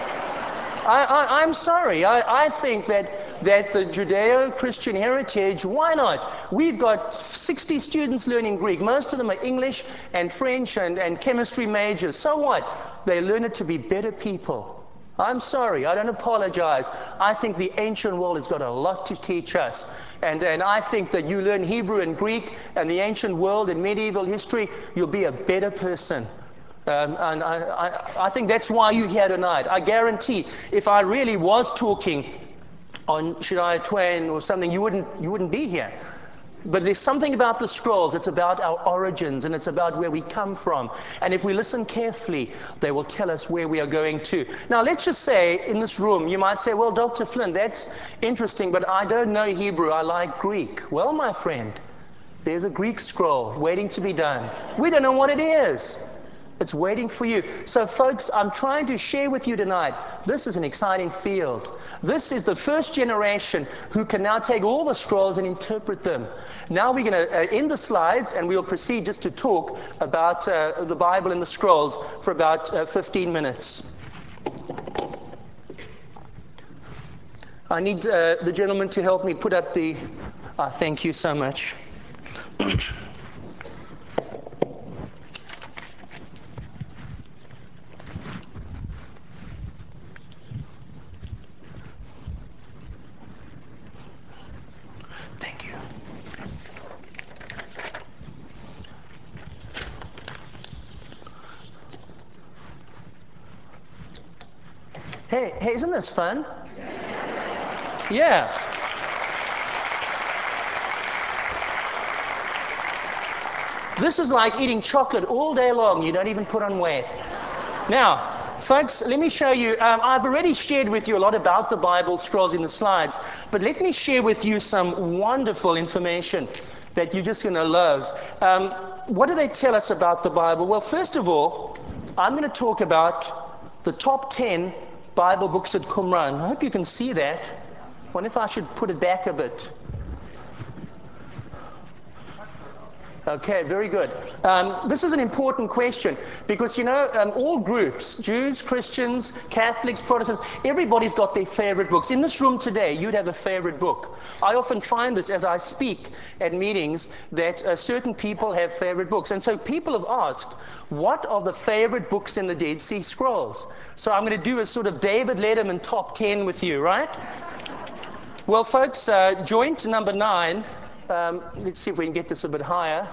S3: I, I, I'm sorry. I, I think that, that the Judeo-Christian heritage, why not? We've got sixty students learning Greek. Most of them are English and French and, and chemistry majors. So what? They learn it to be better people. I'm sorry. I don't apologize. I think the ancient world has got a lot to teach us. And, and I think that you learn Hebrew and Greek and the ancient world and medieval history, you'll be a better person. Um, and I, I, I think that's why you're here tonight. I guarantee if I really was talking on Shania Twain or something, you wouldn't, you wouldn't be here. But there's something about the scrolls. It's about our origins, and it's about where we come from. And if we listen carefully, they will tell us where we are going to. Now, let's just say in this room, you might say, well, Doctor Flynn, that's interesting, but I don't know Hebrew. I like Greek. Well, my friend, there's a Greek scroll waiting to be done. We don't know what it is. It's waiting for you. So folks, I'm trying to share with you tonight, this is an exciting field. This is the first generation who can now take all the scrolls and interpret them. Now we're going to uh, end the slides, and we'll proceed just to talk about uh, the Bible and the scrolls for about uh, fifteen minutes. I need uh, the gentleman to help me put up the... Uh, thank you so much. Thank you. Hey, hey, isn't this fun? Yeah. This is like eating chocolate all day long. You don't even put on weight. Now, folks, let me show you. Um, I've already shared with you a lot about the Bible scrolls in the slides, but let me share with you some wonderful information that you're just going to love. Um, what do they tell us about the Bible? Well, first of all, I'm going to talk about the top ten Bible books at Qumran. I hope you can see that. I wonder if I should put it back a bit. Okay, very good. Um, this is an important question because, you know, um, all groups, Jews, Christians, Catholics, Protestants, everybody's got their favorite books. In this room today, you'd have a favorite book. I often find this as I speak at meetings that uh, certain people have favorite books. And so people have asked, what are the favorite books in the Dead Sea Scrolls? So I'm going to do a sort of David Letterman top ten with you, right? Well, folks, uh, joint number nine. Um, let's see if we can get this a bit higher.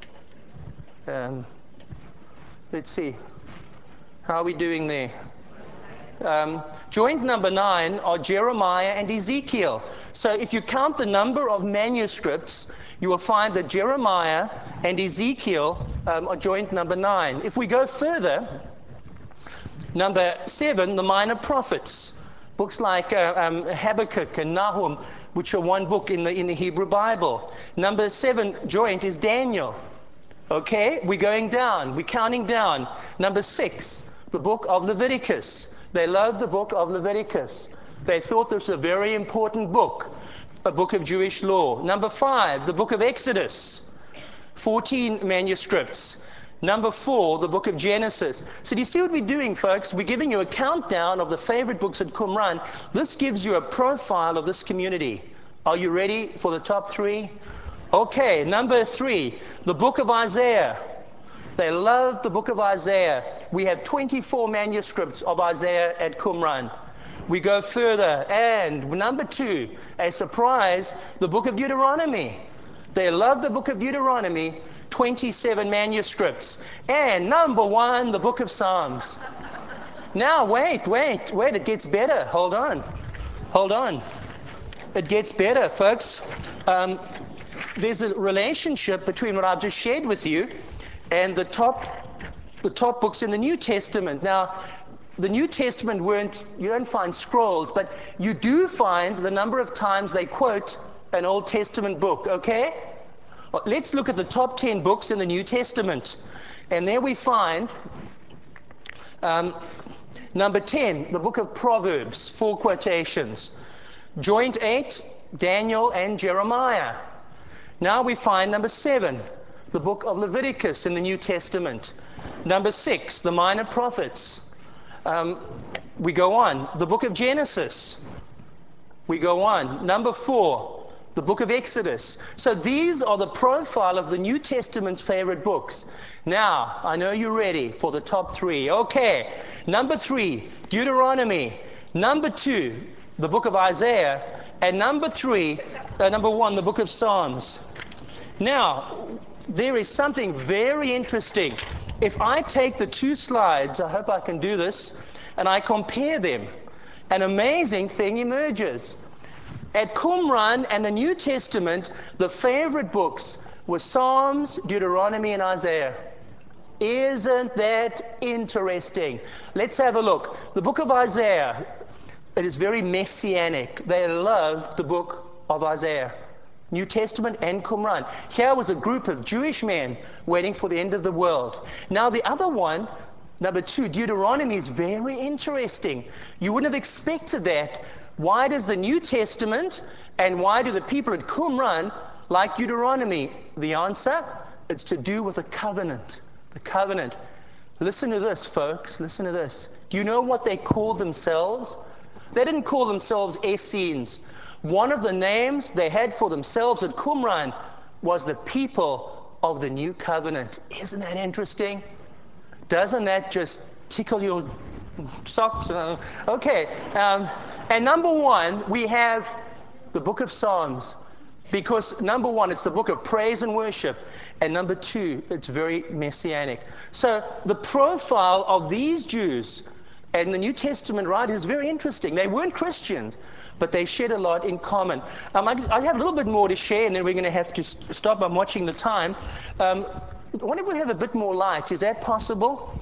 S3: Um, let's see. How are we doing there? Um, joint number nine are Jeremiah and Ezekiel. So if you count the number of manuscripts, you will find that Jeremiah and Ezekiel um, are joint number nine. If we go further, number seven, the minor prophets. Books like uh, um, Habakkuk and Nahum, which are one book in the, in the Hebrew Bible. Number seven joint is Daniel. Okay, we're going down, we're counting down. Number six, the book of Leviticus. They loved the book of Leviticus. They thought this was a very important book, a book of Jewish law. Number five, the book of Exodus, fourteen manuscripts. Number four, the book of Genesis. So do you see what we're doing, folks? We're giving you a countdown of the favorite books at Qumran. This gives you a profile of this community. Are you ready for the top three? Okay, number three, the book of Isaiah. They love the book of Isaiah. We have twenty-four manuscripts of Isaiah at Qumran. We go further, and number two, a surprise, the book of Deuteronomy. They love the book of Deuteronomy, twenty-seven manuscripts. And number one, the book of Psalms. Now, wait, wait, wait, it gets better. Hold on. Hold on. It gets better, folks. Um, there's a relationship between what I've just shared with you and the top, the top books in the New Testament. Now, the New Testament weren't, you don't find scrolls, but you do find the number of times they quote an Old Testament book, okay? Well, let's look at the top ten books in the New Testament. And there we find um, number ten, the book of Proverbs, four quotations. Joint eight, Daniel and Jeremiah. Now we find number seven, the book of Leviticus in the New Testament. Number six, the minor prophets. Um, we go on, the book of Genesis. We go on, number four, the book of Exodus. So these are the profile of the New Testament's favorite books. Now, I know you're ready for the top three. Okay, number three, Deuteronomy. Number two, the book of Isaiah. And number three, uh, number one, the book of Psalms. Now, there is something very interesting. If I take the two slides, I hope I can do this, and I compare them, an amazing thing emerges. At Qumran and the New Testament, the favorite books were Psalms, Deuteronomy, and Isaiah. Isn't that interesting? Let's have a look. The book of Isaiah, it is very messianic. They loved the book of Isaiah. New Testament and Qumran. Here was a group of Jewish men waiting for the end of the world. Now the other one, number two, Deuteronomy, is very interesting. You wouldn't have expected that. Why does the New Testament and why do the people at Qumran like Deuteronomy? The answer, it's to do with a covenant. The covenant. Listen to this, folks. Listen to this. Do you know what they called themselves? They didn't call themselves Essenes. One of the names they had for themselves at Qumran was the people of the new covenant. Isn't that interesting? Doesn't that just tickle your socks? Uh, okay. Um, and number one, we have the book of Psalms. Because number one, it's the book of praise and worship. And number two, it's very messianic. So the profile of these Jews and the New Testament writers is very interesting. They weren't Christians, but they shared a lot in common. Um, I, I have a little bit more to share, and then we're going to have to st stop. I'm watching the time. Um, I wonder if we have a bit more light. Is that possible?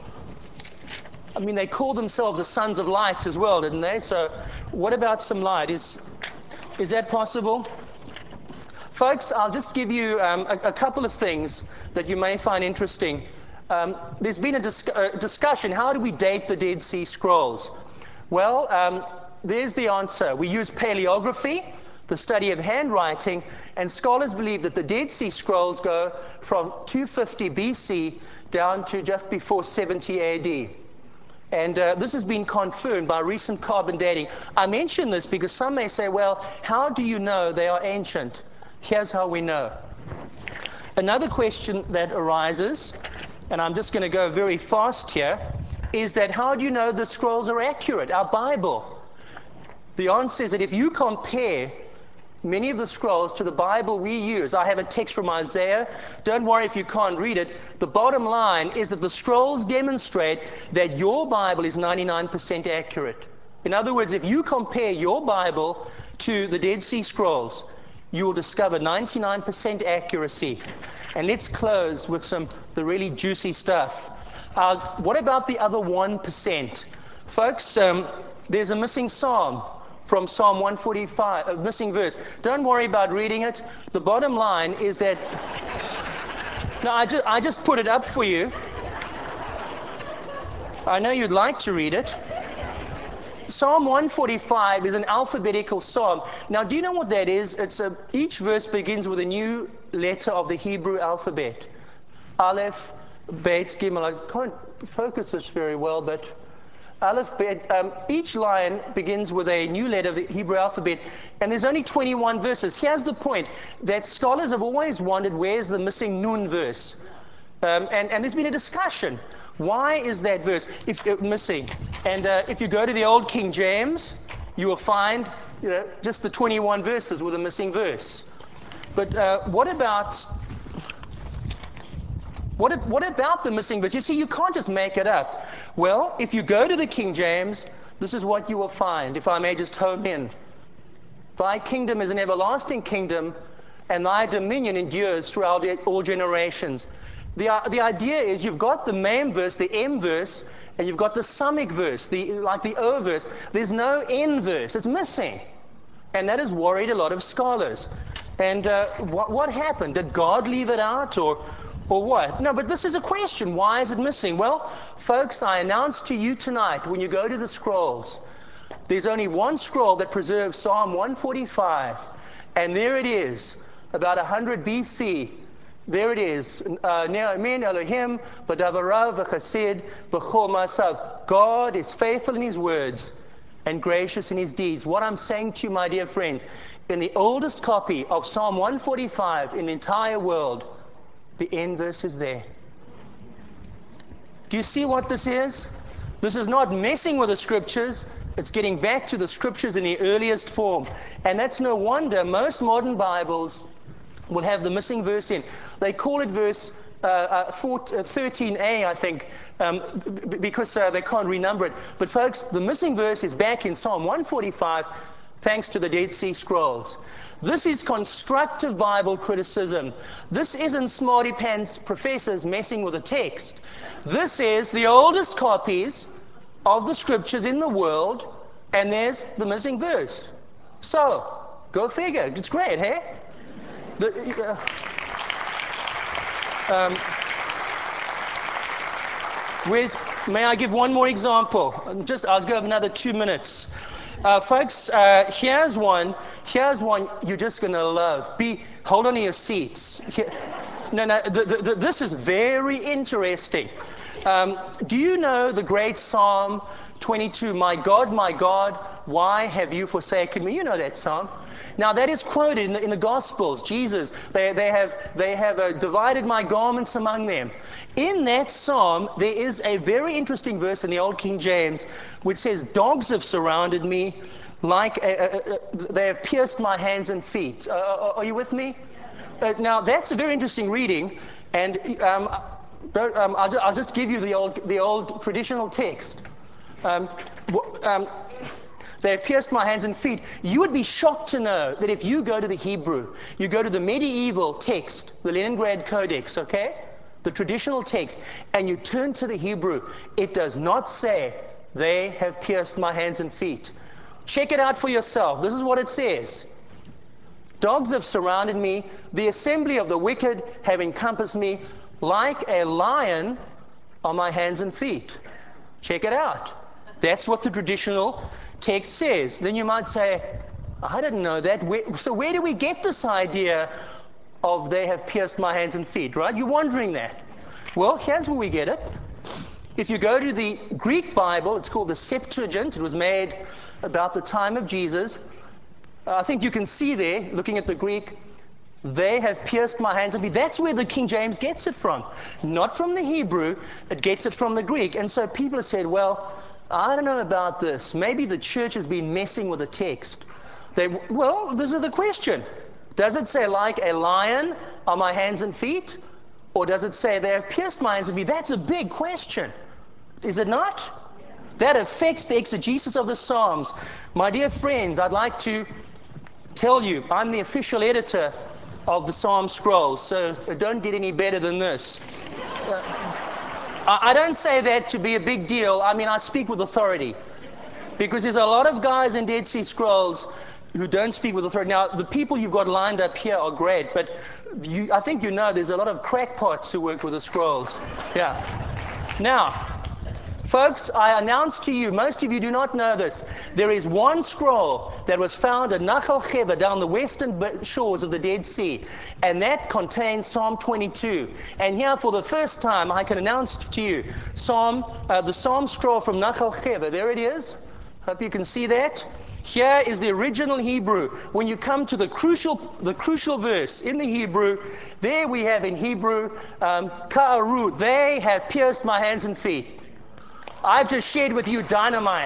S3: I mean, they call themselves the sons of light as well, didn't they? So what about some light? Is, is that possible? Folks, I'll just give you um, a, a couple of things that you may find interesting. Um, there's been a, dis a discussion, how do we date the Dead Sea Scrolls? Well, um, there's the answer. We use paleography. the study of handwriting, and scholars believe that the Dead Sea Scrolls go from two fifty B C down to just before seventy A D. And uh, this has been confirmed by recent carbon dating. I mention this because some may say, well, how do you know they are ancient? Here's how we know. Another question that arises, and I'm just going to go very fast here, is that how do you know the scrolls are accurate, our Bible? The answer is that if you compare many of the scrolls to the Bible we use, I have a text from Isaiah. Don't worry if you can't read it. The bottom line is that the scrolls demonstrate that your Bible is ninety-nine percent accurate. In other words, if you compare your Bible to the Dead Sea Scrolls, you will discover ninety-nine percent accuracy. And let's close with some the really juicy stuff. Uh, what about the other one percent? Folks, um, there's a missing psalm from Psalm one forty-five, a missing verse. Don't worry about reading it. The bottom line is that, no, I just, I just put it up for you. I know you'd like to read it. Psalm one forty-five is an alphabetical psalm. Now, do you know what that is? It's a, each verse begins with a new letter of the Hebrew alphabet. Aleph, Bet, Gimel. I can't focus this very well, but Aleph, Bet, um, each line begins with a new letter of the Hebrew alphabet, and there's only twenty-one verses. Here's the point, that scholars have always wondered, where's the missing Nun verse? Um, and, and there's been a discussion. Why is that verse if, uh, missing? And uh, if you go to the old King James, you will find, you know, just the twenty-one verses with a missing verse. But uh, what about what, what about the missing verse? You see, you can't just make it up. Well, if you go to the King James, this is what you will find, if I may just home in. Thy kingdom is an everlasting kingdom, and thy dominion endures throughout all generations. The, uh, the idea is you've got the Mem verse, the M verse, and you've got the Samic verse, the, like the O verse. There's no N verse. It's missing. And that has worried a lot of scholars. And uh, what, what happened? Did God leave it out, or, or what? No, but this is a question. Why is it missing? Well, folks, I announce to you tonight, when you go to the scrolls, there's only one scroll that preserves Psalm one forty-five. And there it is, about one hundred B C. There it is. Ne'amin Elohim v'davarav v'chesed v'chol ma'asav. God is faithful in His words and gracious in His deeds. What I'm saying to you, my dear friends, in the oldest copy of Psalm one forty-five in the entire world, the end verse is there. Do you see what this is? This is not messing with the Scriptures. It's getting back to the Scriptures in the earliest form. And that's no wonder most modern Bibles will have the missing verse in. They call it verse uh, uh, thirteen A, I think, um, b- because uh, they can't renumber it. But folks, the missing verse is back in Psalm one forty-five, thanks to the Dead Sea Scrolls. This is constructive Bible criticism. This isn't smarty pants professors messing with the text. This is the oldest copies of the Scriptures in the world, and there's the missing verse. So, go figure. It's great, hey? The, uh, um, where's, may I give one more example? Just, I'll go another two minutes. Uh, folks, uh, here's one. Here's one you're just going to love. Be, hold on to your seats. Here, no, no, the, the, the, this is very interesting. Um, do you know the great Psalm twenty-two, my God, my God, why have you forsaken me? You know that psalm. Now that is quoted in the, in the Gospels. Jesus, they, they have, they have uh, divided my garments among them. In that psalm, there is a very interesting verse in the Old King James, which says, dogs have surrounded me, like a, a, a, they have pierced my hands and feet. Uh, are you with me? Uh, now that's a very interesting reading, and um, um, I'll, I'll just give you the old, the old traditional text. Um, um, they have pierced my hands and feet. You would be shocked to know that if you go to the Hebrew, you go to the medieval text, the Leningrad Codex, okay? The traditional text, and you turn to the Hebrew, it does not say, they have pierced my hands and feet. Check it out for yourself. This is what it says. Dogs have surrounded me. The assembly of the wicked have encompassed me. Like a lion on my hands and feet. Check it out. That's what the traditional text says. Then you might say, I didn't know that. Where, so where do we get this idea of they have pierced my hands and feet, right? You're wondering that. Well, here's where we get it. If you go to the Greek Bible, it's called the Septuagint. It was made about the time of Jesus. Uh, I think you can see there, looking at the Greek, they have pierced my hands and feet. That's where the King James gets it from. Not from the Hebrew, it gets it from the Greek. And so people have said, well, I don't know about this. Maybe the church has been messing with the text. They, well, this is the question. Does it say, like a lion are my hands and feet? Or does it say, they have pierced my hands and feet? That's a big question. Is it not? That affects the exegesis of the Psalms. My dear friends, I'd like to tell you, I'm the official editor of the Psalm Scrolls, so don't get any better than this. Uh, I, I don't say that to be a big deal. I mean, I speak with authority. Because there's a lot of guys in Dead Sea Scrolls who don't speak with authority. Now, the people you've got lined up here are great, but you, I think you know there's a lot of crackpots who work with the scrolls. Yeah. Now, folks, I announce to you, most of you do not know this, there is one scroll that was found at Nachal Cheva down the western shores of the Dead Sea, and that contains Psalm twenty-two. And here, for the first time, I can announce to you Psalm, uh, the Psalm scroll from Nachal Cheva. There it is. Hope you can see that. Here is the original Hebrew. When you come to the crucial, the crucial verse in the Hebrew, there we have in Hebrew, um, Ka'aru, they have pierced my hands and feet. I've just shared with you dynamite.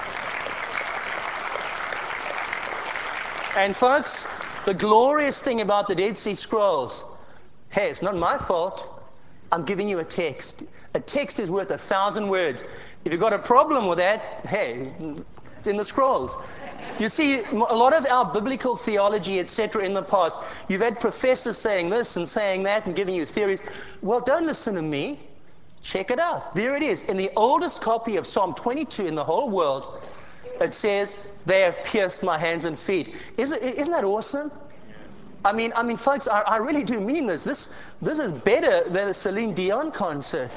S3: And folks, the glorious thing about the Dead Sea Scrolls, hey, it's not my fault. I'm giving you a text. A text is worth a thousand words. If you've got a problem with that, hey, it's in the scrolls. You see, a lot of our biblical theology, et cetera, in the past, you've had professors saying this and saying that and giving you theories. Well, don't listen to me. Check it out. There it is. In the oldest copy of Psalm twenty-two in the whole world, it says, they have pierced my hands and feet. Isn't, isn't that awesome? I mean, I mean, folks, I, I really do mean this. This, this is better than a Celine Dion concert.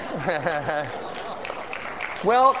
S3: Well,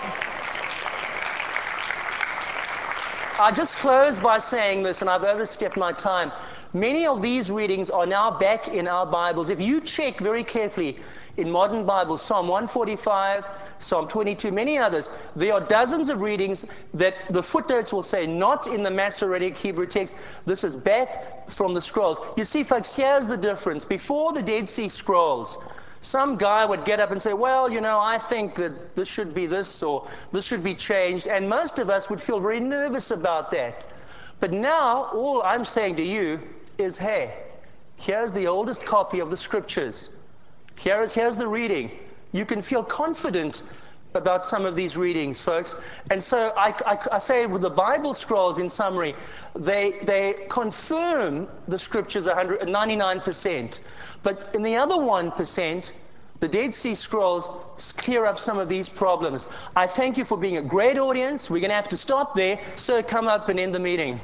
S3: I just close by saying this, and I've overstepped my time. Many of these readings are now back in our Bibles. If you check very carefully in modern Bibles, Psalm one forty-five, Psalm twenty-two, many others, there are dozens of readings that the footnotes will say, not in the Masoretic Hebrew text. This is back from the scrolls. You see, folks, here's the difference. Before the Dead Sea Scrolls, some guy would get up and say, well, you know, I think that this should be this or this should be changed. And most of us would feel very nervous about that. But now, all I'm saying to you is, hey, here's the oldest copy of the scriptures. Here is, here's the reading. You can feel confident about some of these readings, folks. And so I, I, I say with the Bible scrolls, in summary, they, they confirm the scriptures one hundred ninety-nine percent. But in the other one percent, the Dead Sea Scrolls clear up some of these problems. I thank you for being a great audience. We're going to have to stop there. So come up and end the meeting.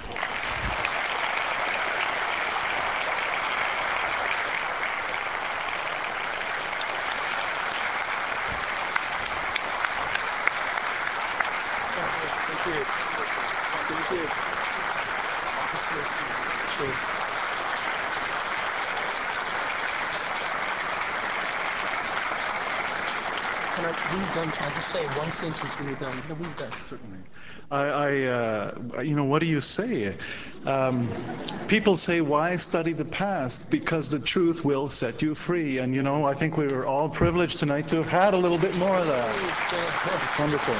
S3: Can I, when you're done, can I just say one sentence when you're done? No, we're done.
S2: Certainly. I, I uh, you know, what do you say? Um, people say, why study the past? Because the truth will set you free. And, you know, I think we were all privileged tonight to have had a little bit more of that. It's wonderful.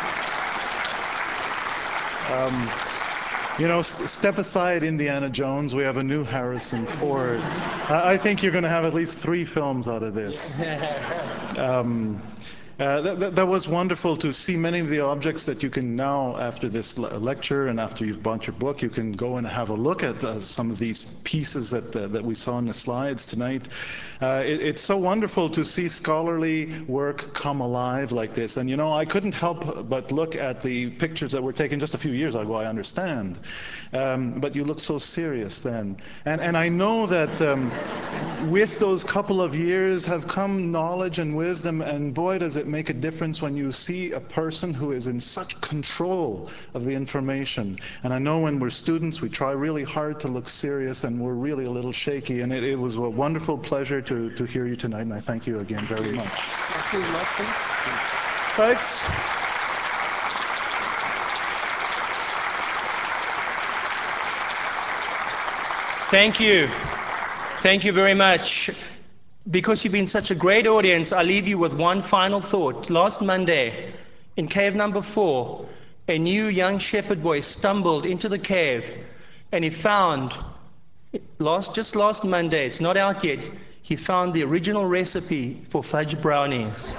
S2: Um, You know, step aside Indiana Jones. We have a new Harrison Ford. I think you're going to have at least three films out of this. Um, uh, that, that, that was wonderful to see many of the objects that you can now, after this le lecture and after you've bought your book, you can go and have a look at uh, some of these pieces that, uh, that we saw in the slides tonight. Uh, it, it's so wonderful to see scholarly work come alive like this. And, you know, I couldn't help but look at the pictures that were taken just a few years ago, I understand. Um, but you look so serious then. And, and I know that um, with those couple of years have come knowledge and wisdom, and boy, does it make a difference when you see a person who is in such control of the information. And I know when we're students, we try really hard to look serious, and we're really a little shaky. And it, it was a wonderful pleasure to, to hear you tonight, and I thank you again very much.
S3: Folks, thank you. Thank you very much. Because you've been such a great audience, I'll leave you with one final thought. Last Monday, in cave number four, a new young shepherd boy stumbled into the cave, and he found, last, just last Monday, it's not out yet, he found the original recipe for fudge brownies.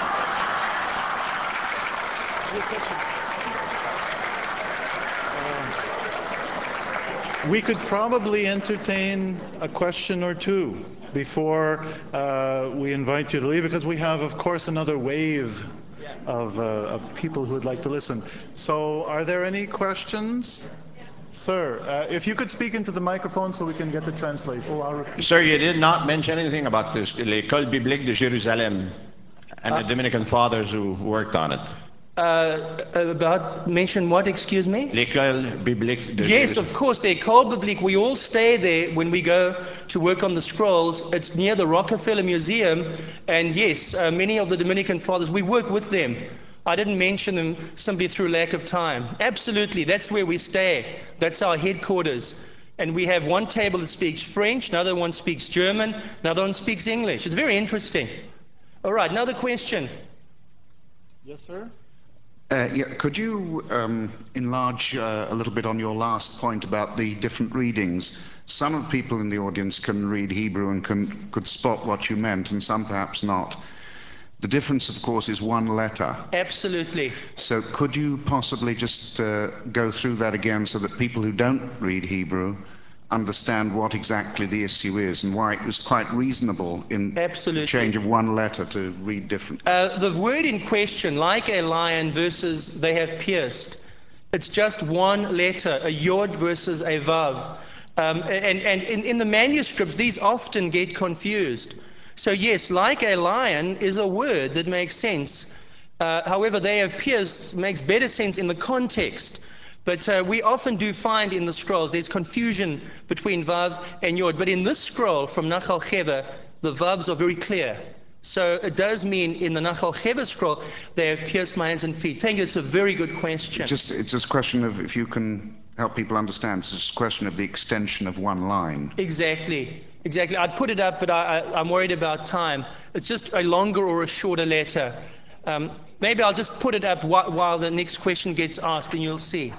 S2: We could probably entertain a question or two before uh, we invite you to leave, because we have, of course, another wave of, uh, of people who would like to listen. So are there any questions? Sir, uh, if you could speak into the microphone so we can get the translation. Oh, I'll repeat.
S4: Sir, you did not mention anything about this, l'École biblique de Jérusalem and the Dominican fathers who worked on it.
S3: Uh, about, mention what, excuse me?
S4: L'École biblique de
S3: Yes,
S4: Jérusalem.
S3: of course, the École biblique. We all stay there when we go to work on the scrolls. It's near the Rockefeller Museum, and yes, uh, many of the Dominican fathers, we work with them. I didn't mention them simply through lack of time. Absolutely, that's where we stay. That's our headquarters. And we have one table that speaks French, another one speaks German, another one speaks English. It's very interesting. All right, another question.
S2: Yes, sir?
S5: Uh, yeah, could you um, enlarge uh, a little bit on your last point about the different readings? Some of the people in the audience can read Hebrew and can, could spot what you meant, and some perhaps not. The difference, of course, is one letter.
S3: Absolutely.
S5: So could you possibly just uh, go through that again so that people who don't read Hebrew understand what exactly the issue is and why it was quite reasonable in
S3: Absolutely.
S5: the change of one letter to read differently?
S3: Uh, the word in question, like a lion versus they have pierced, it's just one letter, a yod versus a vav. Um, and and in, in the manuscripts, these often get confused. So yes, like a lion is a word that makes sense. Uh, however, they have pierced makes better sense in the context. But uh, we often do find in the scrolls there's confusion between vav and yod. But in this scroll from Nachal Cheva, the vavs are very clear. So it does mean in the Nachal Cheva scroll, they have pierced my hands and feet. Thank you. It's a very good question.
S5: Just, it's just a question of, if you can help people understand, it's just a question of the extension of one line.
S3: Exactly. Exactly. I'd put it up, but I, I, I'm worried about time. It's just a longer or a shorter letter. Um, maybe I'll just put it up wh while the next question gets asked, and you'll see.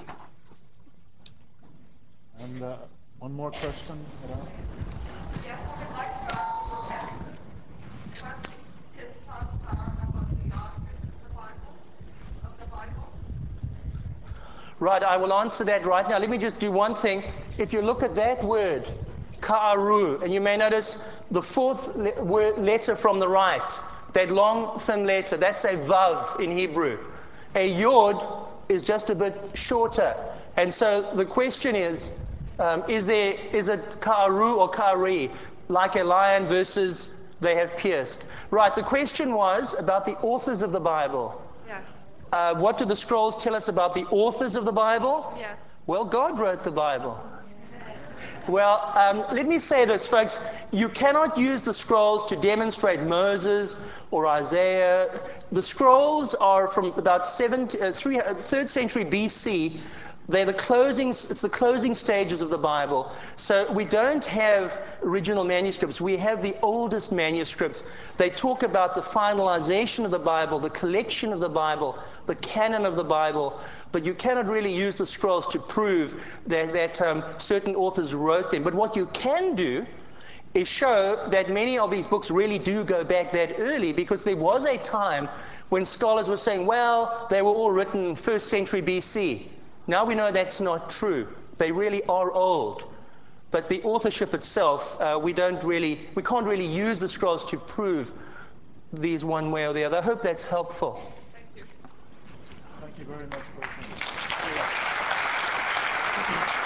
S2: And uh, one more question.
S6: Yes, I would like to ask what his thoughts are about the authors of the Bible, of the Bible.
S3: Right, I will answer that right now. Let me just do one thing. If you look at that word, ka'aru, and you may notice the fourth le word, letter from the right, that long, thin letter, that's a vav in Hebrew. A yod is just a bit shorter. And so the question is, um, is there, is it ka'aru or ka'ari, like a lion versus they have pierced? Right, the question was about the authors of the Bible.
S6: Yes.
S3: Uh, what do the scrolls tell us about the authors of the Bible?
S6: Yes.
S3: Well, God wrote the Bible. Well, um, let me say this, folks. You cannot use the scrolls to demonstrate Moses or Isaiah. The scrolls are from about seventy, uh, three, uh, third century B C. They're the closing, it's the closing stages of the Bible. So we don't have original manuscripts. We have the oldest manuscripts. They talk about the finalization of the Bible, the collection of the Bible, the canon of the Bible. But you cannot really use the scrolls to prove that, that um, certain authors wrote them. But what you can do is show that many of these books really do go back that early, because there was a time when scholars were saying, well, they were all written first century B C. Now we know that's not true. They really are old. But the authorship itself, uh, we don't really, we can't really use the scrolls to prove these one way or the other. I hope that's helpful.
S6: Thank you.
S2: Thank you very much for